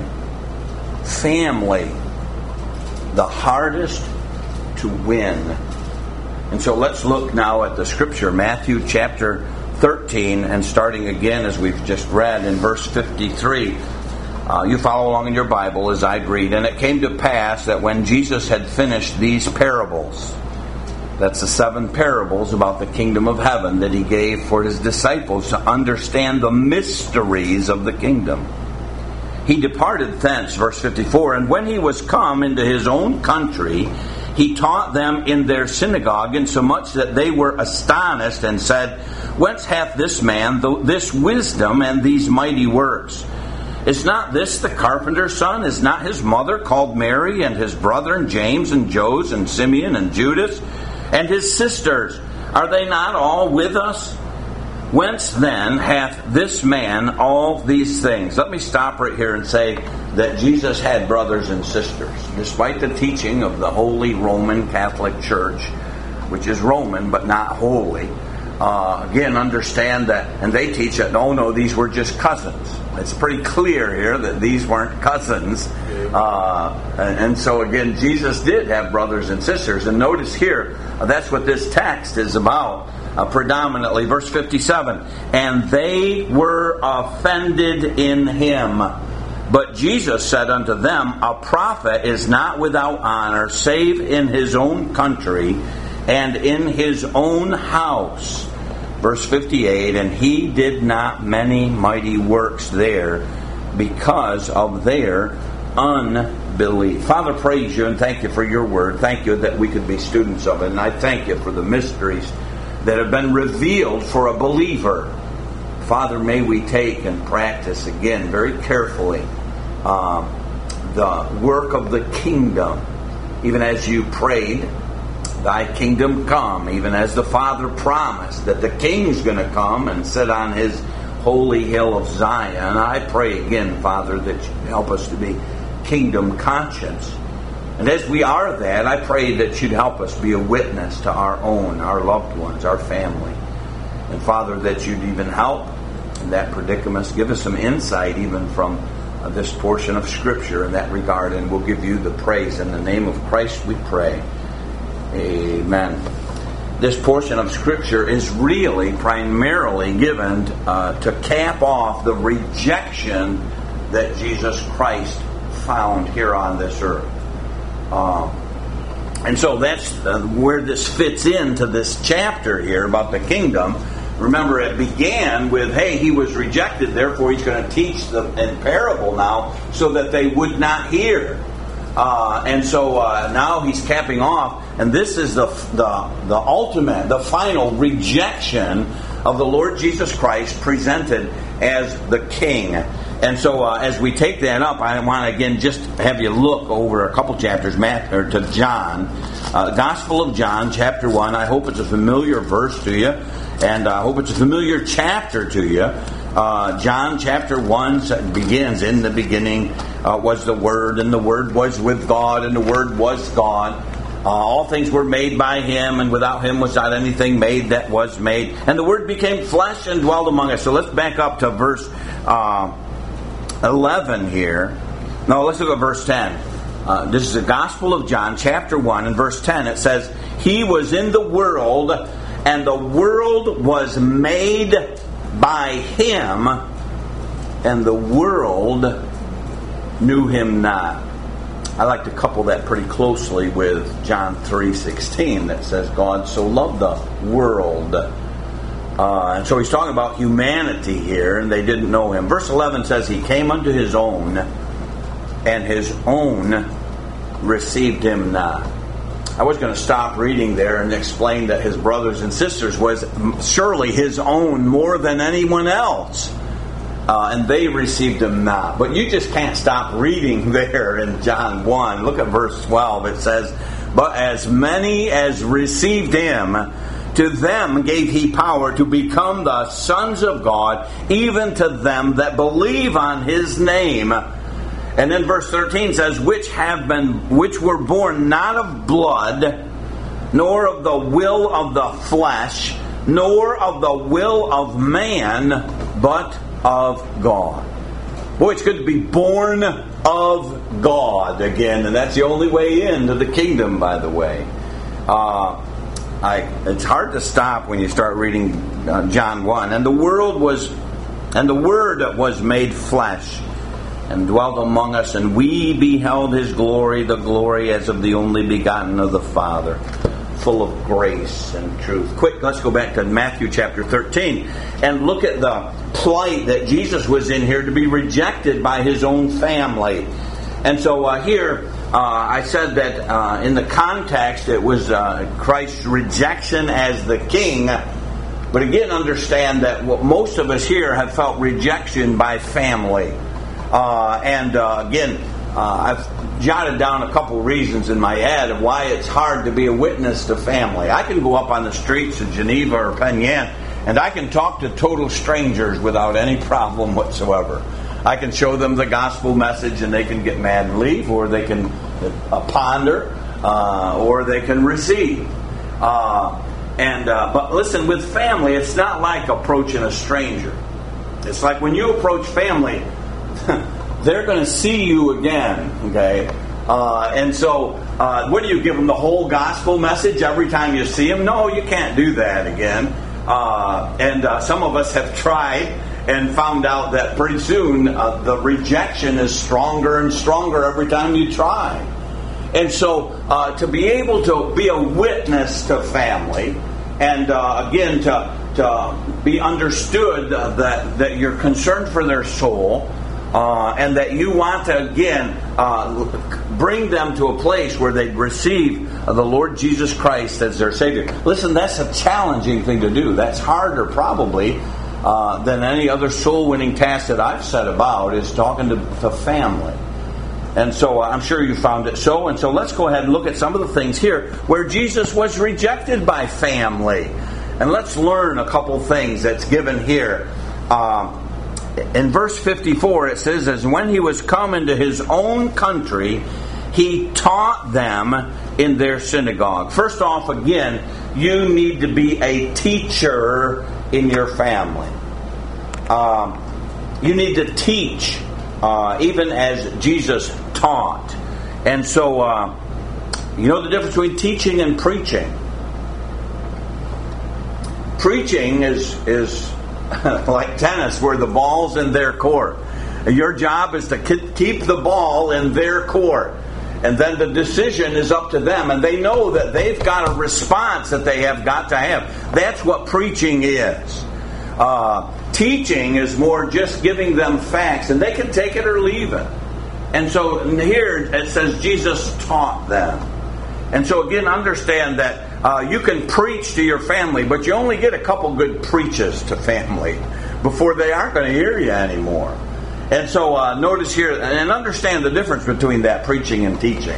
A: Family, the hardest to win. And so let's look now at the scripture, Matthew chapter 13, and starting again as we've just read in verse 53. You follow along in your Bible as I read. And it came to pass that when Jesus had finished these parables, that's the 7 parables about the kingdom of heaven that he gave for his disciples to understand the mysteries of the kingdom, he departed thence, verse 54, and when he was come into his own country, he taught them in their synagogue, insomuch that they were astonished, and said, Whence hath this man this wisdom and these mighty works? Is not this the carpenter's son? Is not his mother called Mary, and his brethren James and Joses and Simeon and Judas, and his sisters? Are they not all with us? Whence then hath this man all these things? Let me stop right here and say that Jesus had brothers and sisters. Despite the teaching of the Holy Roman Catholic Church, which is Roman but not holy, again, understand that, and they teach that, no, these were just cousins. It's pretty clear here that these weren't cousins. And so again, Jesus did have brothers and sisters. And notice here, that's what this text is about. Predominantly, verse 57, and they were offended in him. But Jesus said unto them, A prophet is not without honor, save in his own country and in his own house. Verse 58, and he did not many mighty works there because of their unbelief. Father, praise you and thank you for your word. Thank you that we could be students of it. And I thank you for the mysteries that have been revealed for a believer. Father, may we take and practice again very carefully the work of the kingdom, even as you prayed, Thy kingdom come, even as the Father promised that the King's going to come and sit on his holy hill of Zion. I pray again, Father, that you help us to be kingdom conscious. And as we are that, I pray that you'd help us be a witness to our own, our loved ones, our family. And Father, that you'd even help in that predicament. Give us some insight even from this portion of Scripture in that regard. And we'll give you the praise. In the name of Christ we pray. Amen. This portion of Scripture is really primarily given to cap off the rejection that Jesus Christ found here on this earth. And so that's where this fits into this chapter here about the kingdom. Remember, it began with, hey, he was rejected, therefore he's going to teach in parable now so that they would not hear. And so now he's capping off, and this is the ultimate, the final rejection of the Lord Jesus Christ presented as the King. And so as we take that up, I want to again just have you look over a couple chapters to John. Gospel of John, chapter 1. I hope it's a familiar verse to you, and I hope it's a familiar chapter to you. John chapter 1 begins, in the beginning was the Word, and the Word was with God, and the Word was God. All things were made by Him, and without Him was not anything made that was made. And the Word became flesh and dwelled among us. So let's back up to verse 11 here. No, let's look at verse 10. This is the Gospel of John, chapter 1, and verse 10. It says, He was in the world, and the world was made by Him, and the world knew Him not. I like to couple that pretty closely with John 3:16 that says, God so loved the world. And so he's talking about humanity here, and they didn't know Him. Verse 11 says, He came unto His own, and His own received Him not. I was going to stop reading there and explain that His brothers and sisters was surely His own more than anyone else. And they received Him not. But you just can't stop reading there in John 1. Look at verse 12. It says, But as many as received Him, to them gave He power to become the sons of God, even to them that believe on His name. And then verse 13 says, which were born not of blood, nor of the will of the flesh, nor of the will of man, but of God. Boy, it's good to be born of God again, and that's the only way into the kingdom, by the way. It's hard to stop when you start reading John 1. And the Word was made flesh, and dwelt among us, and we beheld His glory, the glory as of the only begotten of the Father, full of grace and truth. Quick, let's go back to Matthew chapter 13 and look at the plight that Jesus was in here, to be rejected by His own family. And so here, I said that in the context it was Christ's rejection as the King. But again, understand that most of us here have felt rejection by family. Again, I've jotted down a couple reasons in my ad of why it's hard to be a witness to family. I can go up on the streets of Geneva or Penn Yan, and I can talk to total strangers without any problem whatsoever. I can show them the gospel message, and they can get mad and leave, or they can ponder, or they can receive. But listen, with family, it's not like approaching a stranger. It's like when you approach family, they're going to see you again, okay? What do you give them, the whole gospel message every time you see them? No, you can't do that again. Some of us have tried and found out that pretty soon the rejection is stronger and stronger every time you try. And so to be able to be a witness to family, and again to be understood that you're concerned for their soul, and that you want to again bring them to a place where they receive the Lord Jesus Christ as their Savior. Listen, that's a challenging thing to do. That's harder probably than any other soul-winning task that I've set about, is talking to family. And so I'm sure you found it so. And so let's go ahead and look at some of the things here where Jesus was rejected by family. And let's learn a couple things that's given here. In verse 54 it says, as when He was come into His own country, He taught them in their synagogue. First off, again, you need to be a teacher in your family. You need to teach, even as Jesus taught. And so, you know the difference between teaching and preaching. Preaching is like tennis, where the ball's in their court. Your job is to keep the ball in their court. And then the decision is up to them. And they know that they've got a response that they have got to have. That's what preaching is. Teaching is more just giving them facts. And they can take it or leave it. And so here it says Jesus taught them. And so again, understand that You can preach to your family, but you only get a couple good preaches to family before they aren't going to hear you anymore. And so notice here, and understand the difference between that preaching and teaching.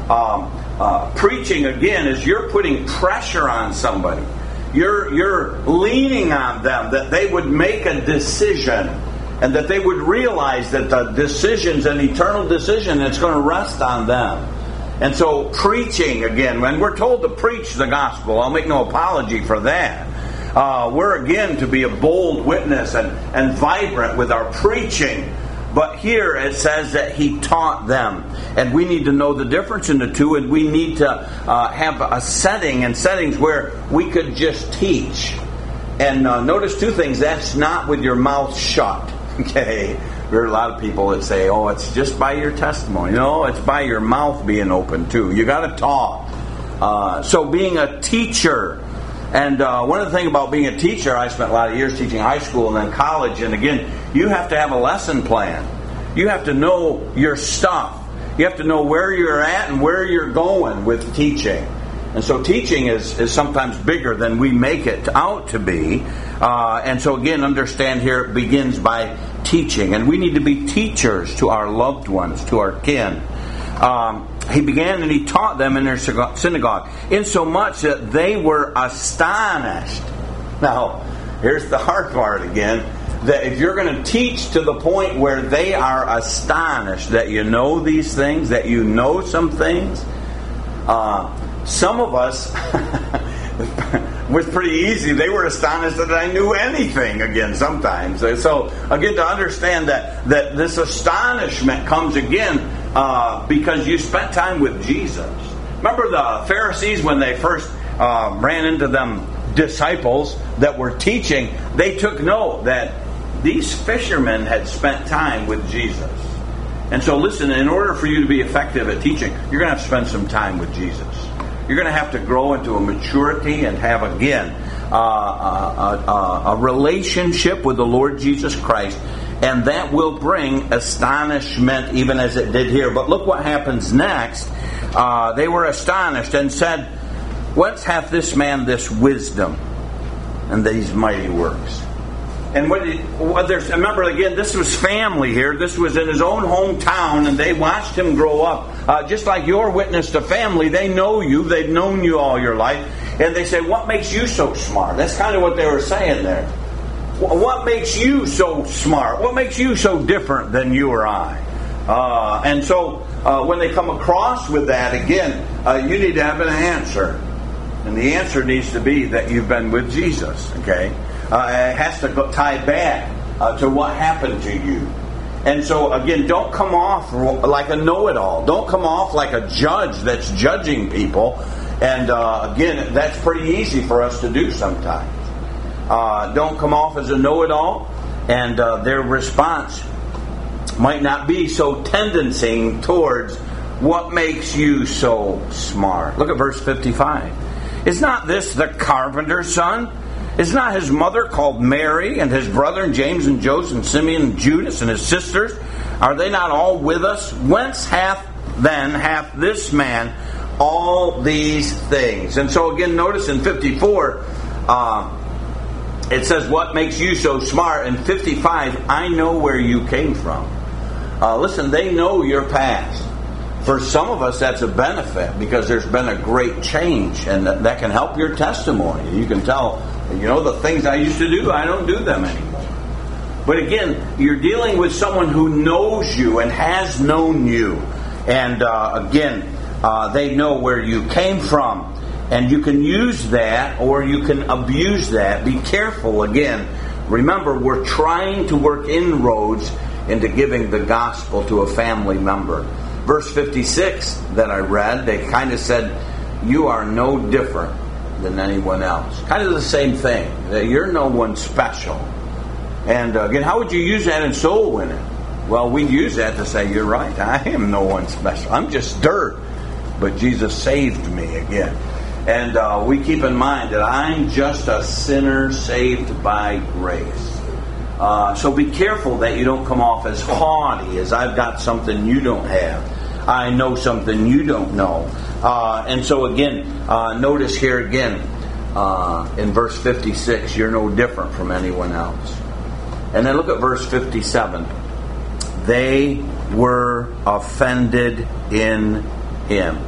A: Preaching, again, is you're putting pressure on somebody. You're leaning on them that they would make a decision and that they would realize that the decision's an eternal decision that's going to rest on them. And so preaching, again, when we're told to preach the gospel, I'll make no apology for that. We're, again, to be a bold witness and vibrant with our preaching. But here it says that he taught them. And we need to know the difference in the two, and we need to have a setting and settings where we could just teach. And notice two things. That's not with your mouth shut. Okay? There are a lot of people that say, oh, it's just by your testimony. No, it's by your mouth being open too. You got to talk. So being a teacher. And one of the things about being a teacher, I spent a lot of years teaching high school and then college. And again, you have to have a lesson plan. You have to know your stuff. You have to know where you're at and where you're going with teaching. And so teaching is sometimes bigger than we make it out to be. And so again, understand here it begins by teaching. And we need to be teachers to our loved ones, to our kin. He began and he taught them in their synagogue, insomuch that they were astonished. Now, here's the hard part again, that if you're going to teach to the point where they are astonished that you know these things, that you know some things, some of us was pretty easy. They were astonished that I knew anything again sometimes. So again, to understand that this astonishment comes again because you spent time with Jesus. Remember the Pharisees when they first ran into them disciples that were teaching, they took note that these fishermen had spent time with Jesus. And so listen, in order for you to be effective at teaching, you're going to have to spend some time with Jesus. You're going to have to grow into a maturity and have, again, a relationship with the Lord Jesus Christ. And that will bring astonishment, even as it did here. But look what happens next. They were astonished and said, whence hath this man this wisdom and these mighty works? And remember, again, this was family here. This was in his own hometown, and they watched him grow up. Just like your witness to family, they know you. They've known you all your life. And they say, what makes you so smart? That's kind of what they were saying there. What makes you so smart? What makes you so different than you or I? And so when they come across with that, again, you need to have an answer. And the answer needs to be that you've been with Jesus, okay? It has to tie back to what happened to you. And so, again, don't come off like a know-it-all. Don't come off like a judge that's judging people. And, again, that's pretty easy for us to do sometimes. Don't come off as a know-it-all. And their response might not be so tendencing towards what makes you so smart. Look at verse 55. Is not this the carpenter's son? Is not his mother called Mary, and his brother James and Joseph and Simeon and Judas and his sisters? Are they not all with us? Whence hath this man all these things? And so again, notice in 54, it says, what makes you so smart? In 55, I know where you came from. Listen, they know your past. For some of us, that's a benefit because there's been a great change, and that can help your testimony. You can tell, the things I used to do, I don't do them anymore. But again, you're dealing with someone who knows you and has known you. And they know where you came from. And you can use that or you can abuse that. Be careful, again. Remember, we're trying to work inroads into giving the gospel to a family member. Verse 56 that I read, they kind of said, you are no different than anyone else. Kind of the same thing. That you're no one special. And again, how would you use that in soul winning? Well, we'd use that to say, you're right, I am no one special. I'm just dirt. But Jesus saved me again. And we keep in mind that I'm just a sinner saved by grace. So be careful that you don't come off as haughty, as I've got something you don't have. I know something you don't know. And so again, notice here again, in verse 56, you're no different from anyone else. And then look at verse 57. They were offended in him.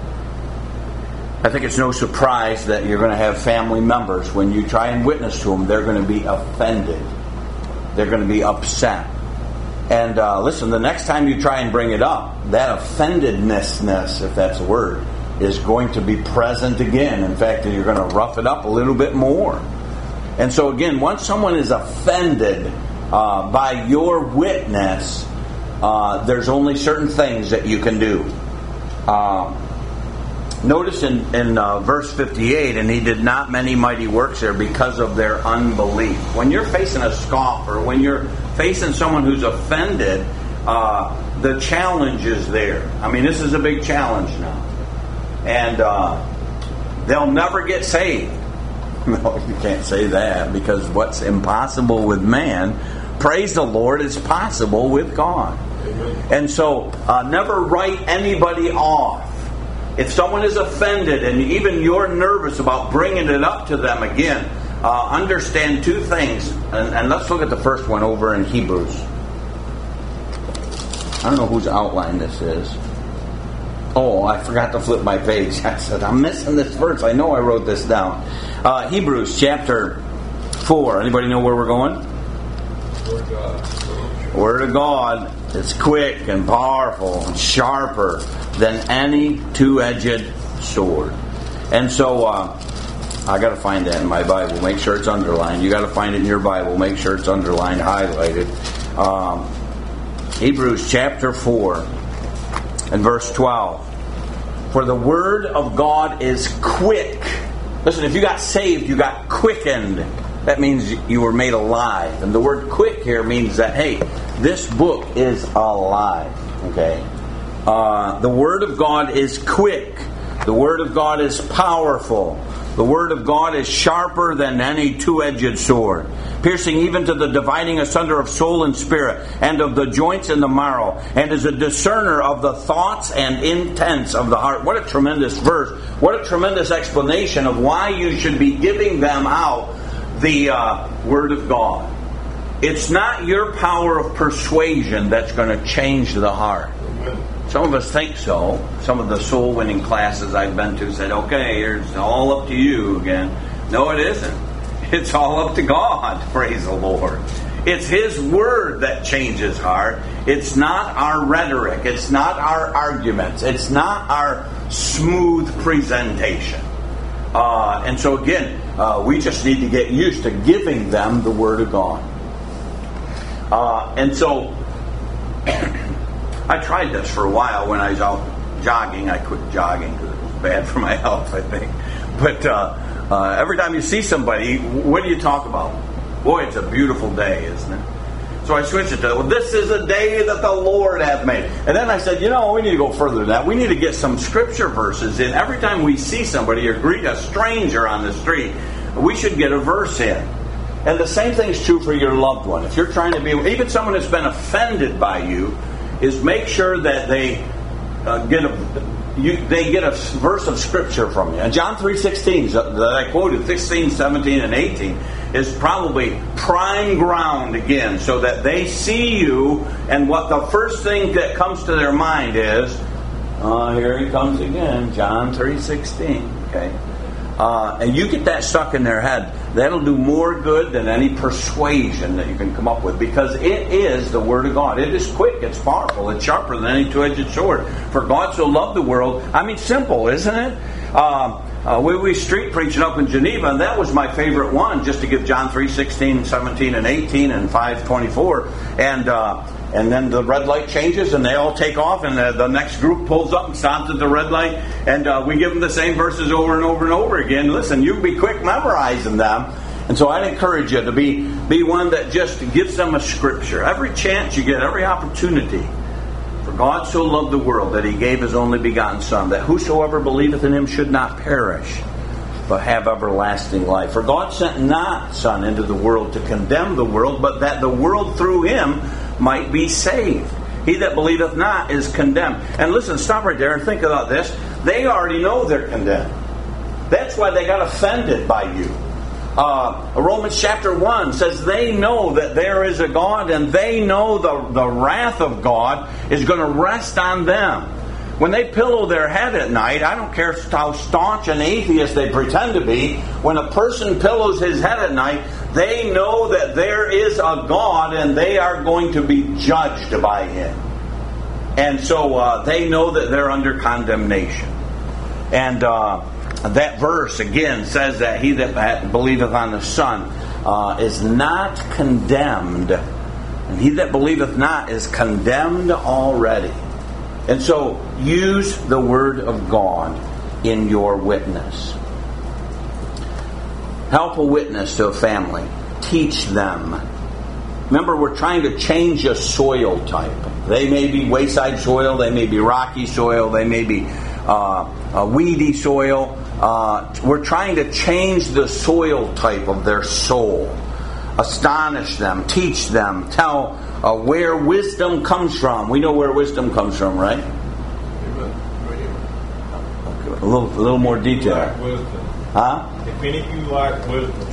A: I think it's no surprise that you're going to have family members, when you try and witness to them, they're going to be offended. They're going to be upset. And listen, the next time you try and bring it up, that offendedness, if that's a word, is going to be present again. In fact, you're going to rough it up a little bit more. And so again, once someone is offended by your witness, there's only certain things that you can do. Notice in verse 58, and he did not many mighty works there because of their unbelief. When you're facing a scoffer, when you're facing someone who's offended, the challenge is there. I mean, this is a big challenge now. And they'll never get saved. No, you can't say that, because what's impossible with man, praise the Lord, is possible with God. Amen. And so never write anybody off. If someone is offended and even you're nervous about bringing it up to them again, understand two things. And let's look at the first one over in Hebrews. I don't know whose outline this is. Oh, I forgot to flip my page. I said, I'm missing this verse. I know I wrote this down. Hebrews chapter 4. Anybody know where we're going?
C: Word of God.
A: Word of God is quick and powerful and sharper than any two-edged sword. And so I got to find that in my Bible. Make sure it's underlined. You got to find it in your Bible. Make sure it's underlined, highlighted. Hebrews chapter 4 and verse 12. For the word of God is quick. Listen, if you got saved, you got quickened. That means you were made alive. And the word quick here means that, hey, this book is alive. Okay? The Word of God is quick. The Word of God is powerful. The Word of God is sharper than any two-edged sword, piercing even to the dividing asunder of soul and spirit, and of the joints and the marrow, and is a discerner of the thoughts and intents of the heart. What a tremendous verse. What a tremendous explanation of why you should be giving them out the Word of God. It's not your power of persuasion that's going to change the heart. Some of us think so. Some of the soul-winning classes I've been to said, okay, it's all up to you again. No, it isn't. It's all up to God, praise the Lord. It's His Word that changes heart. It's not our rhetoric. It's not our arguments. It's not our smooth presentation. And so again, we just need to get used to giving them the Word of God. And so I tried this for a while when I was out jogging. I quit jogging because it was bad for my health, I think. But every time you see somebody, what do you talk about? Boy, it's a beautiful day, isn't it? So I switched it to, well, this is a day that the Lord hath made. And then I said, we need to go further than that. We need to get some scripture verses in. Every time we see somebody or greet a stranger on the street, we should get a verse in. And the same thing is true for your loved one. If you're trying to be, even someone that's been offended by you, is make sure that they get a verse of scripture from you. And John 3:16 that I quoted, 16, 17, and 18, is probably prime ground again, so that they see you, and what the first thing that comes to their mind is, here he comes again, John 3:16. Okay, and you get that stuck in their head. That'll do more good than any persuasion that you can come up with, because it is the Word of God. It is quick, it's powerful, it's sharper than any two-edged sword. For God so loved the world. I mean, simple, isn't it? We street preaching up in Geneva, and that was my favorite one, just to give John 3:16, 17, and 18, and 5:24. And then the red light changes, and they all take off, and the next group pulls up and stops at the red light, and we give them the same verses over and over and over again. Listen, you be quick memorizing them. And so I'd encourage you to be one that just gives them a scripture. Every chance you get, every opportunity. For God so loved the world that He gave His only begotten Son, that whosoever believeth in Him should not perish, but have everlasting life. For God sent not Son into the world to condemn the world, but that the world through Him might be saved. He that believeth not is condemned. And listen, stop right there and think about this. They already know they're condemned. That's why they got offended by you. Romans chapter 1 says they know that there is a God, and they know the wrath of God is going to rest on them. When they pillow their head at night, I don't care how staunch an atheist they pretend to be, when a person pillows his head at night, they know that there is a God and they are going to be judged by Him. And so they know that they're under condemnation. And that verse again says that he that believeth on the Son is not condemned, and he that believeth not is condemned already. And so use the Word of God in your witness. Help a witness to a family. Teach them. Remember, we're trying to change a soil type. They may be wayside soil, they may be rocky soil, they may be weedy soil. We're trying to change the soil type of their soul. Astonish them, teach them, tell where wisdom comes from. We know where wisdom comes from, right? A little more detail.
C: Lack wisdom.
A: Huh?
C: If any of you lack wisdom.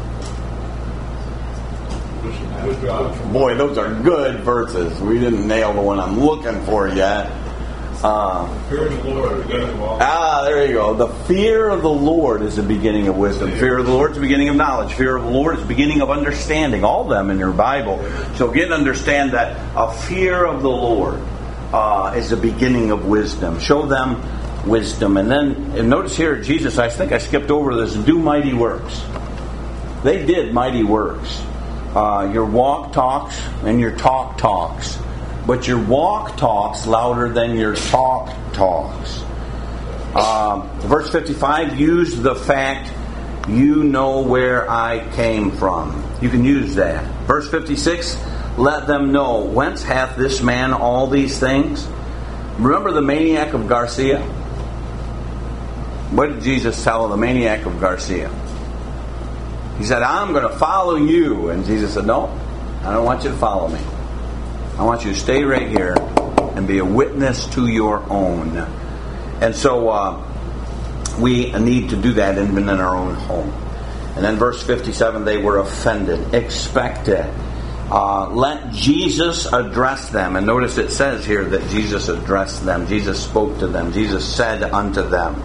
A: Boy, those are good verses. We didn't nail the one I'm looking for yet.
C: Fear of the Lord is the beginning of all.
A: There you go. The fear of the Lord is the beginning of wisdom. Fear of the Lord is the beginning of knowledge. Fear of the Lord is the beginning of understanding. All of them in your Bible. So again, understand that a fear of the Lord is the beginning of wisdom. Show them wisdom. And notice here, Jesus, I think I skipped over this, do mighty works. They did mighty works. Your walk talks and your talk talks. But your walk talks louder than your talk talks. Verse 55, use the fact, you know where I came from. You can use that. Verse 56, let them know, whence hath this man all these things? Remember the maniac of Garcia? What did Jesus tell the maniac of Garcia? He said, I'm going to follow you. And Jesus said, no, I don't want you to follow me. I want you to stay right here and be a witness to your own. And so we need to do that even in our own home. And then verse 57, they were offended, expected. Let Jesus address them. And notice it says here that Jesus addressed them. Jesus spoke to them. Jesus said unto them.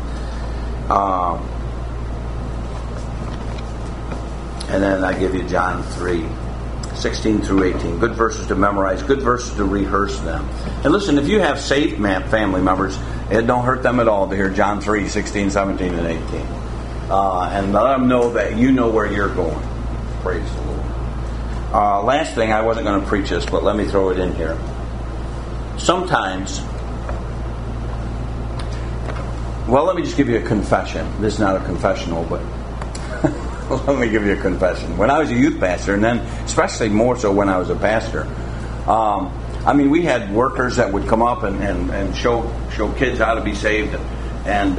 A: And then I give you John 3. 16 through 18. Good verses to memorize. Good verses to rehearse them. And listen, if you have saved family members, it don't hurt them at all to hear John 3, 16, 17, and 18. And let them know that you know where you're going. Praise the Lord. Last thing, I wasn't going to preach this, but let me throw it in here. Sometimes, well, let me just give you a confession. This is not a confessional, but let me give you a confession. When I was a youth pastor, and then especially more so when I was a pastor, we had workers that would come up and show kids how to be saved, and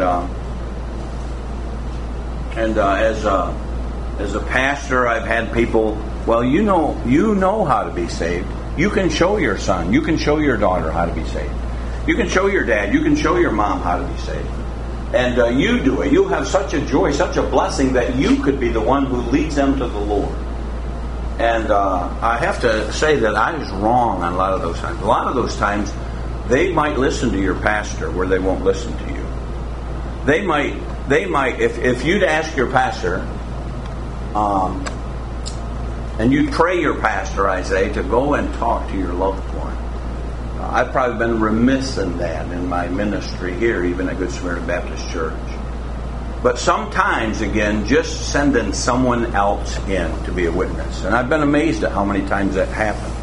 A: as a pastor, I've had people. Well, you know how to be saved. You can show your son, you can show your daughter how to be saved. You can show your dad, you can show your mom how to be saved. And you do it. You'll have such a joy, such a blessing that you could be the one who leads them to the Lord. And I have to say that I was wrong on a lot of those times. A lot of those times, they might listen to your pastor where they won't listen to you. They might. If you'd ask your pastor, and you'd pray your pastor, I say, to go and talk to your loved one. I've probably been remiss in that in my ministry here, even at Good Samaritan Baptist Church. But sometimes, again, just sending someone else in to be a witness. And I've been amazed at how many times that happens.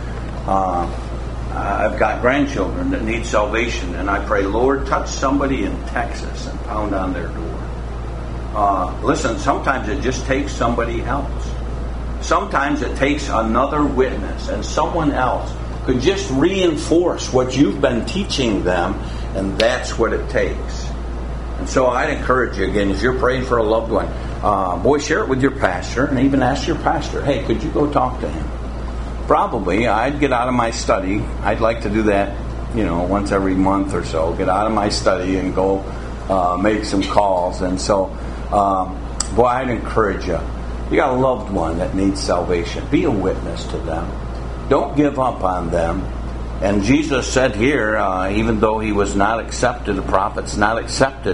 A: I've got grandchildren that need salvation, and I pray, Lord, touch somebody in Texas and pound on their door. Listen, sometimes it just takes somebody else. Sometimes it takes another witness, and someone else could just reinforce what you've been teaching them, and that's what it takes. And so I'd encourage you, again, if you're praying for a loved one, share it with your pastor, and even ask your pastor, hey, could you go talk to him? probably I'd get out of my study. I'd like to do that, once every month or so. Get out of my study and go make some calls. And so, boy, I'd encourage you. You got a loved one that needs salvation. Be a witness to them. Don't give up on them. And Jesus said here, even though he was not accepted, the prophet's not accepted,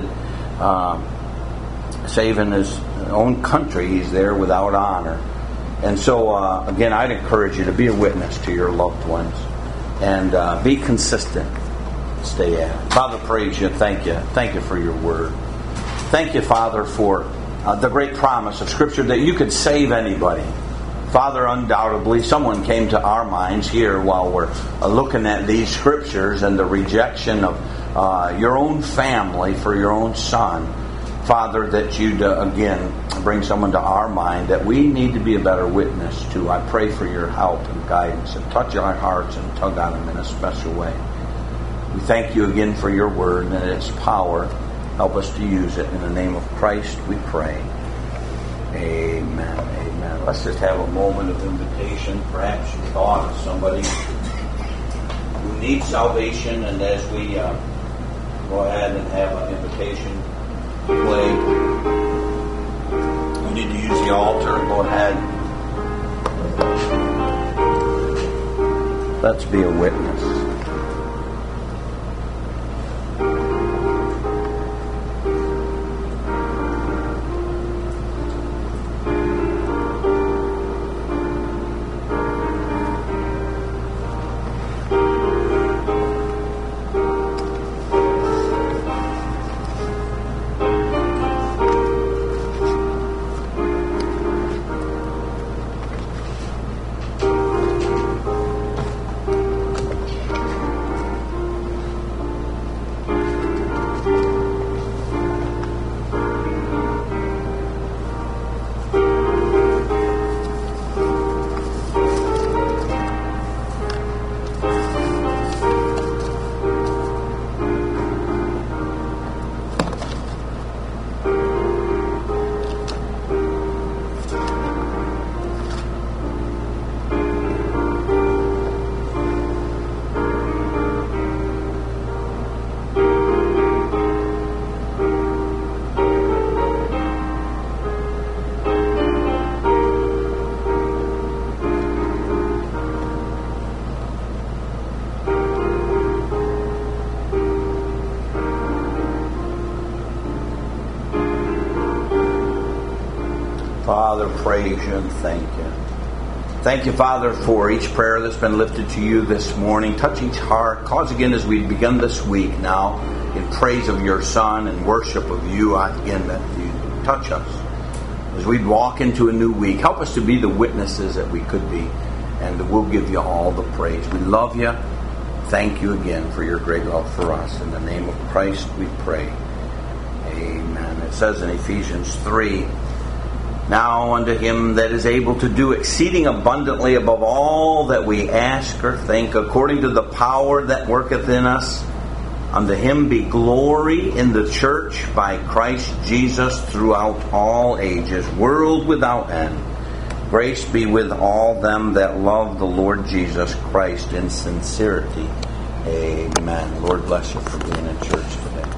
A: save in his own country, he's there without honor. And so, again, I'd encourage you to be a witness to your loved ones and be consistent. Stay at it. Father, praise you. Thank you. Thank you for your word. Thank you, Father, for the great promise of Scripture that you could save anybody. Father, undoubtedly, someone came to our minds here while we're looking at these Scriptures and the rejection of your own family for your own son. Father, that you'd, again, bring someone to our mind that we need to be a better witness to. I pray for your help and guidance and touch our hearts and tug on them in a special way. We thank you again for your word and its power. Help us to use it. In the name of Christ we pray. Amen. Amen. Let's just have a moment of invitation. Perhaps you thought of somebody who needs salvation, and as we go ahead and have an invitation play, we need to use the altar. Go ahead. Let's be a witness. Father, praise you and thank you. Thank you, Father, for each prayer that's been lifted to you this morning. Touch each heart. Cause again as we begin this week now in praise of your Son and worship of you, again, that you touch us. As we walk into a new week, help us to be the witnesses that we could be, and we'll give you all the praise. We love you. Thank you again for your great love for us. In the name of Christ we pray. Amen. It says in Ephesians 3, now unto him that is able to do exceeding abundantly above all that we ask or think, according to the power that worketh in us, unto him be glory in the church by Christ Jesus throughout all ages, world without end. Grace be with all them that love the Lord Jesus Christ in sincerity. Amen. Lord bless you for being in church today.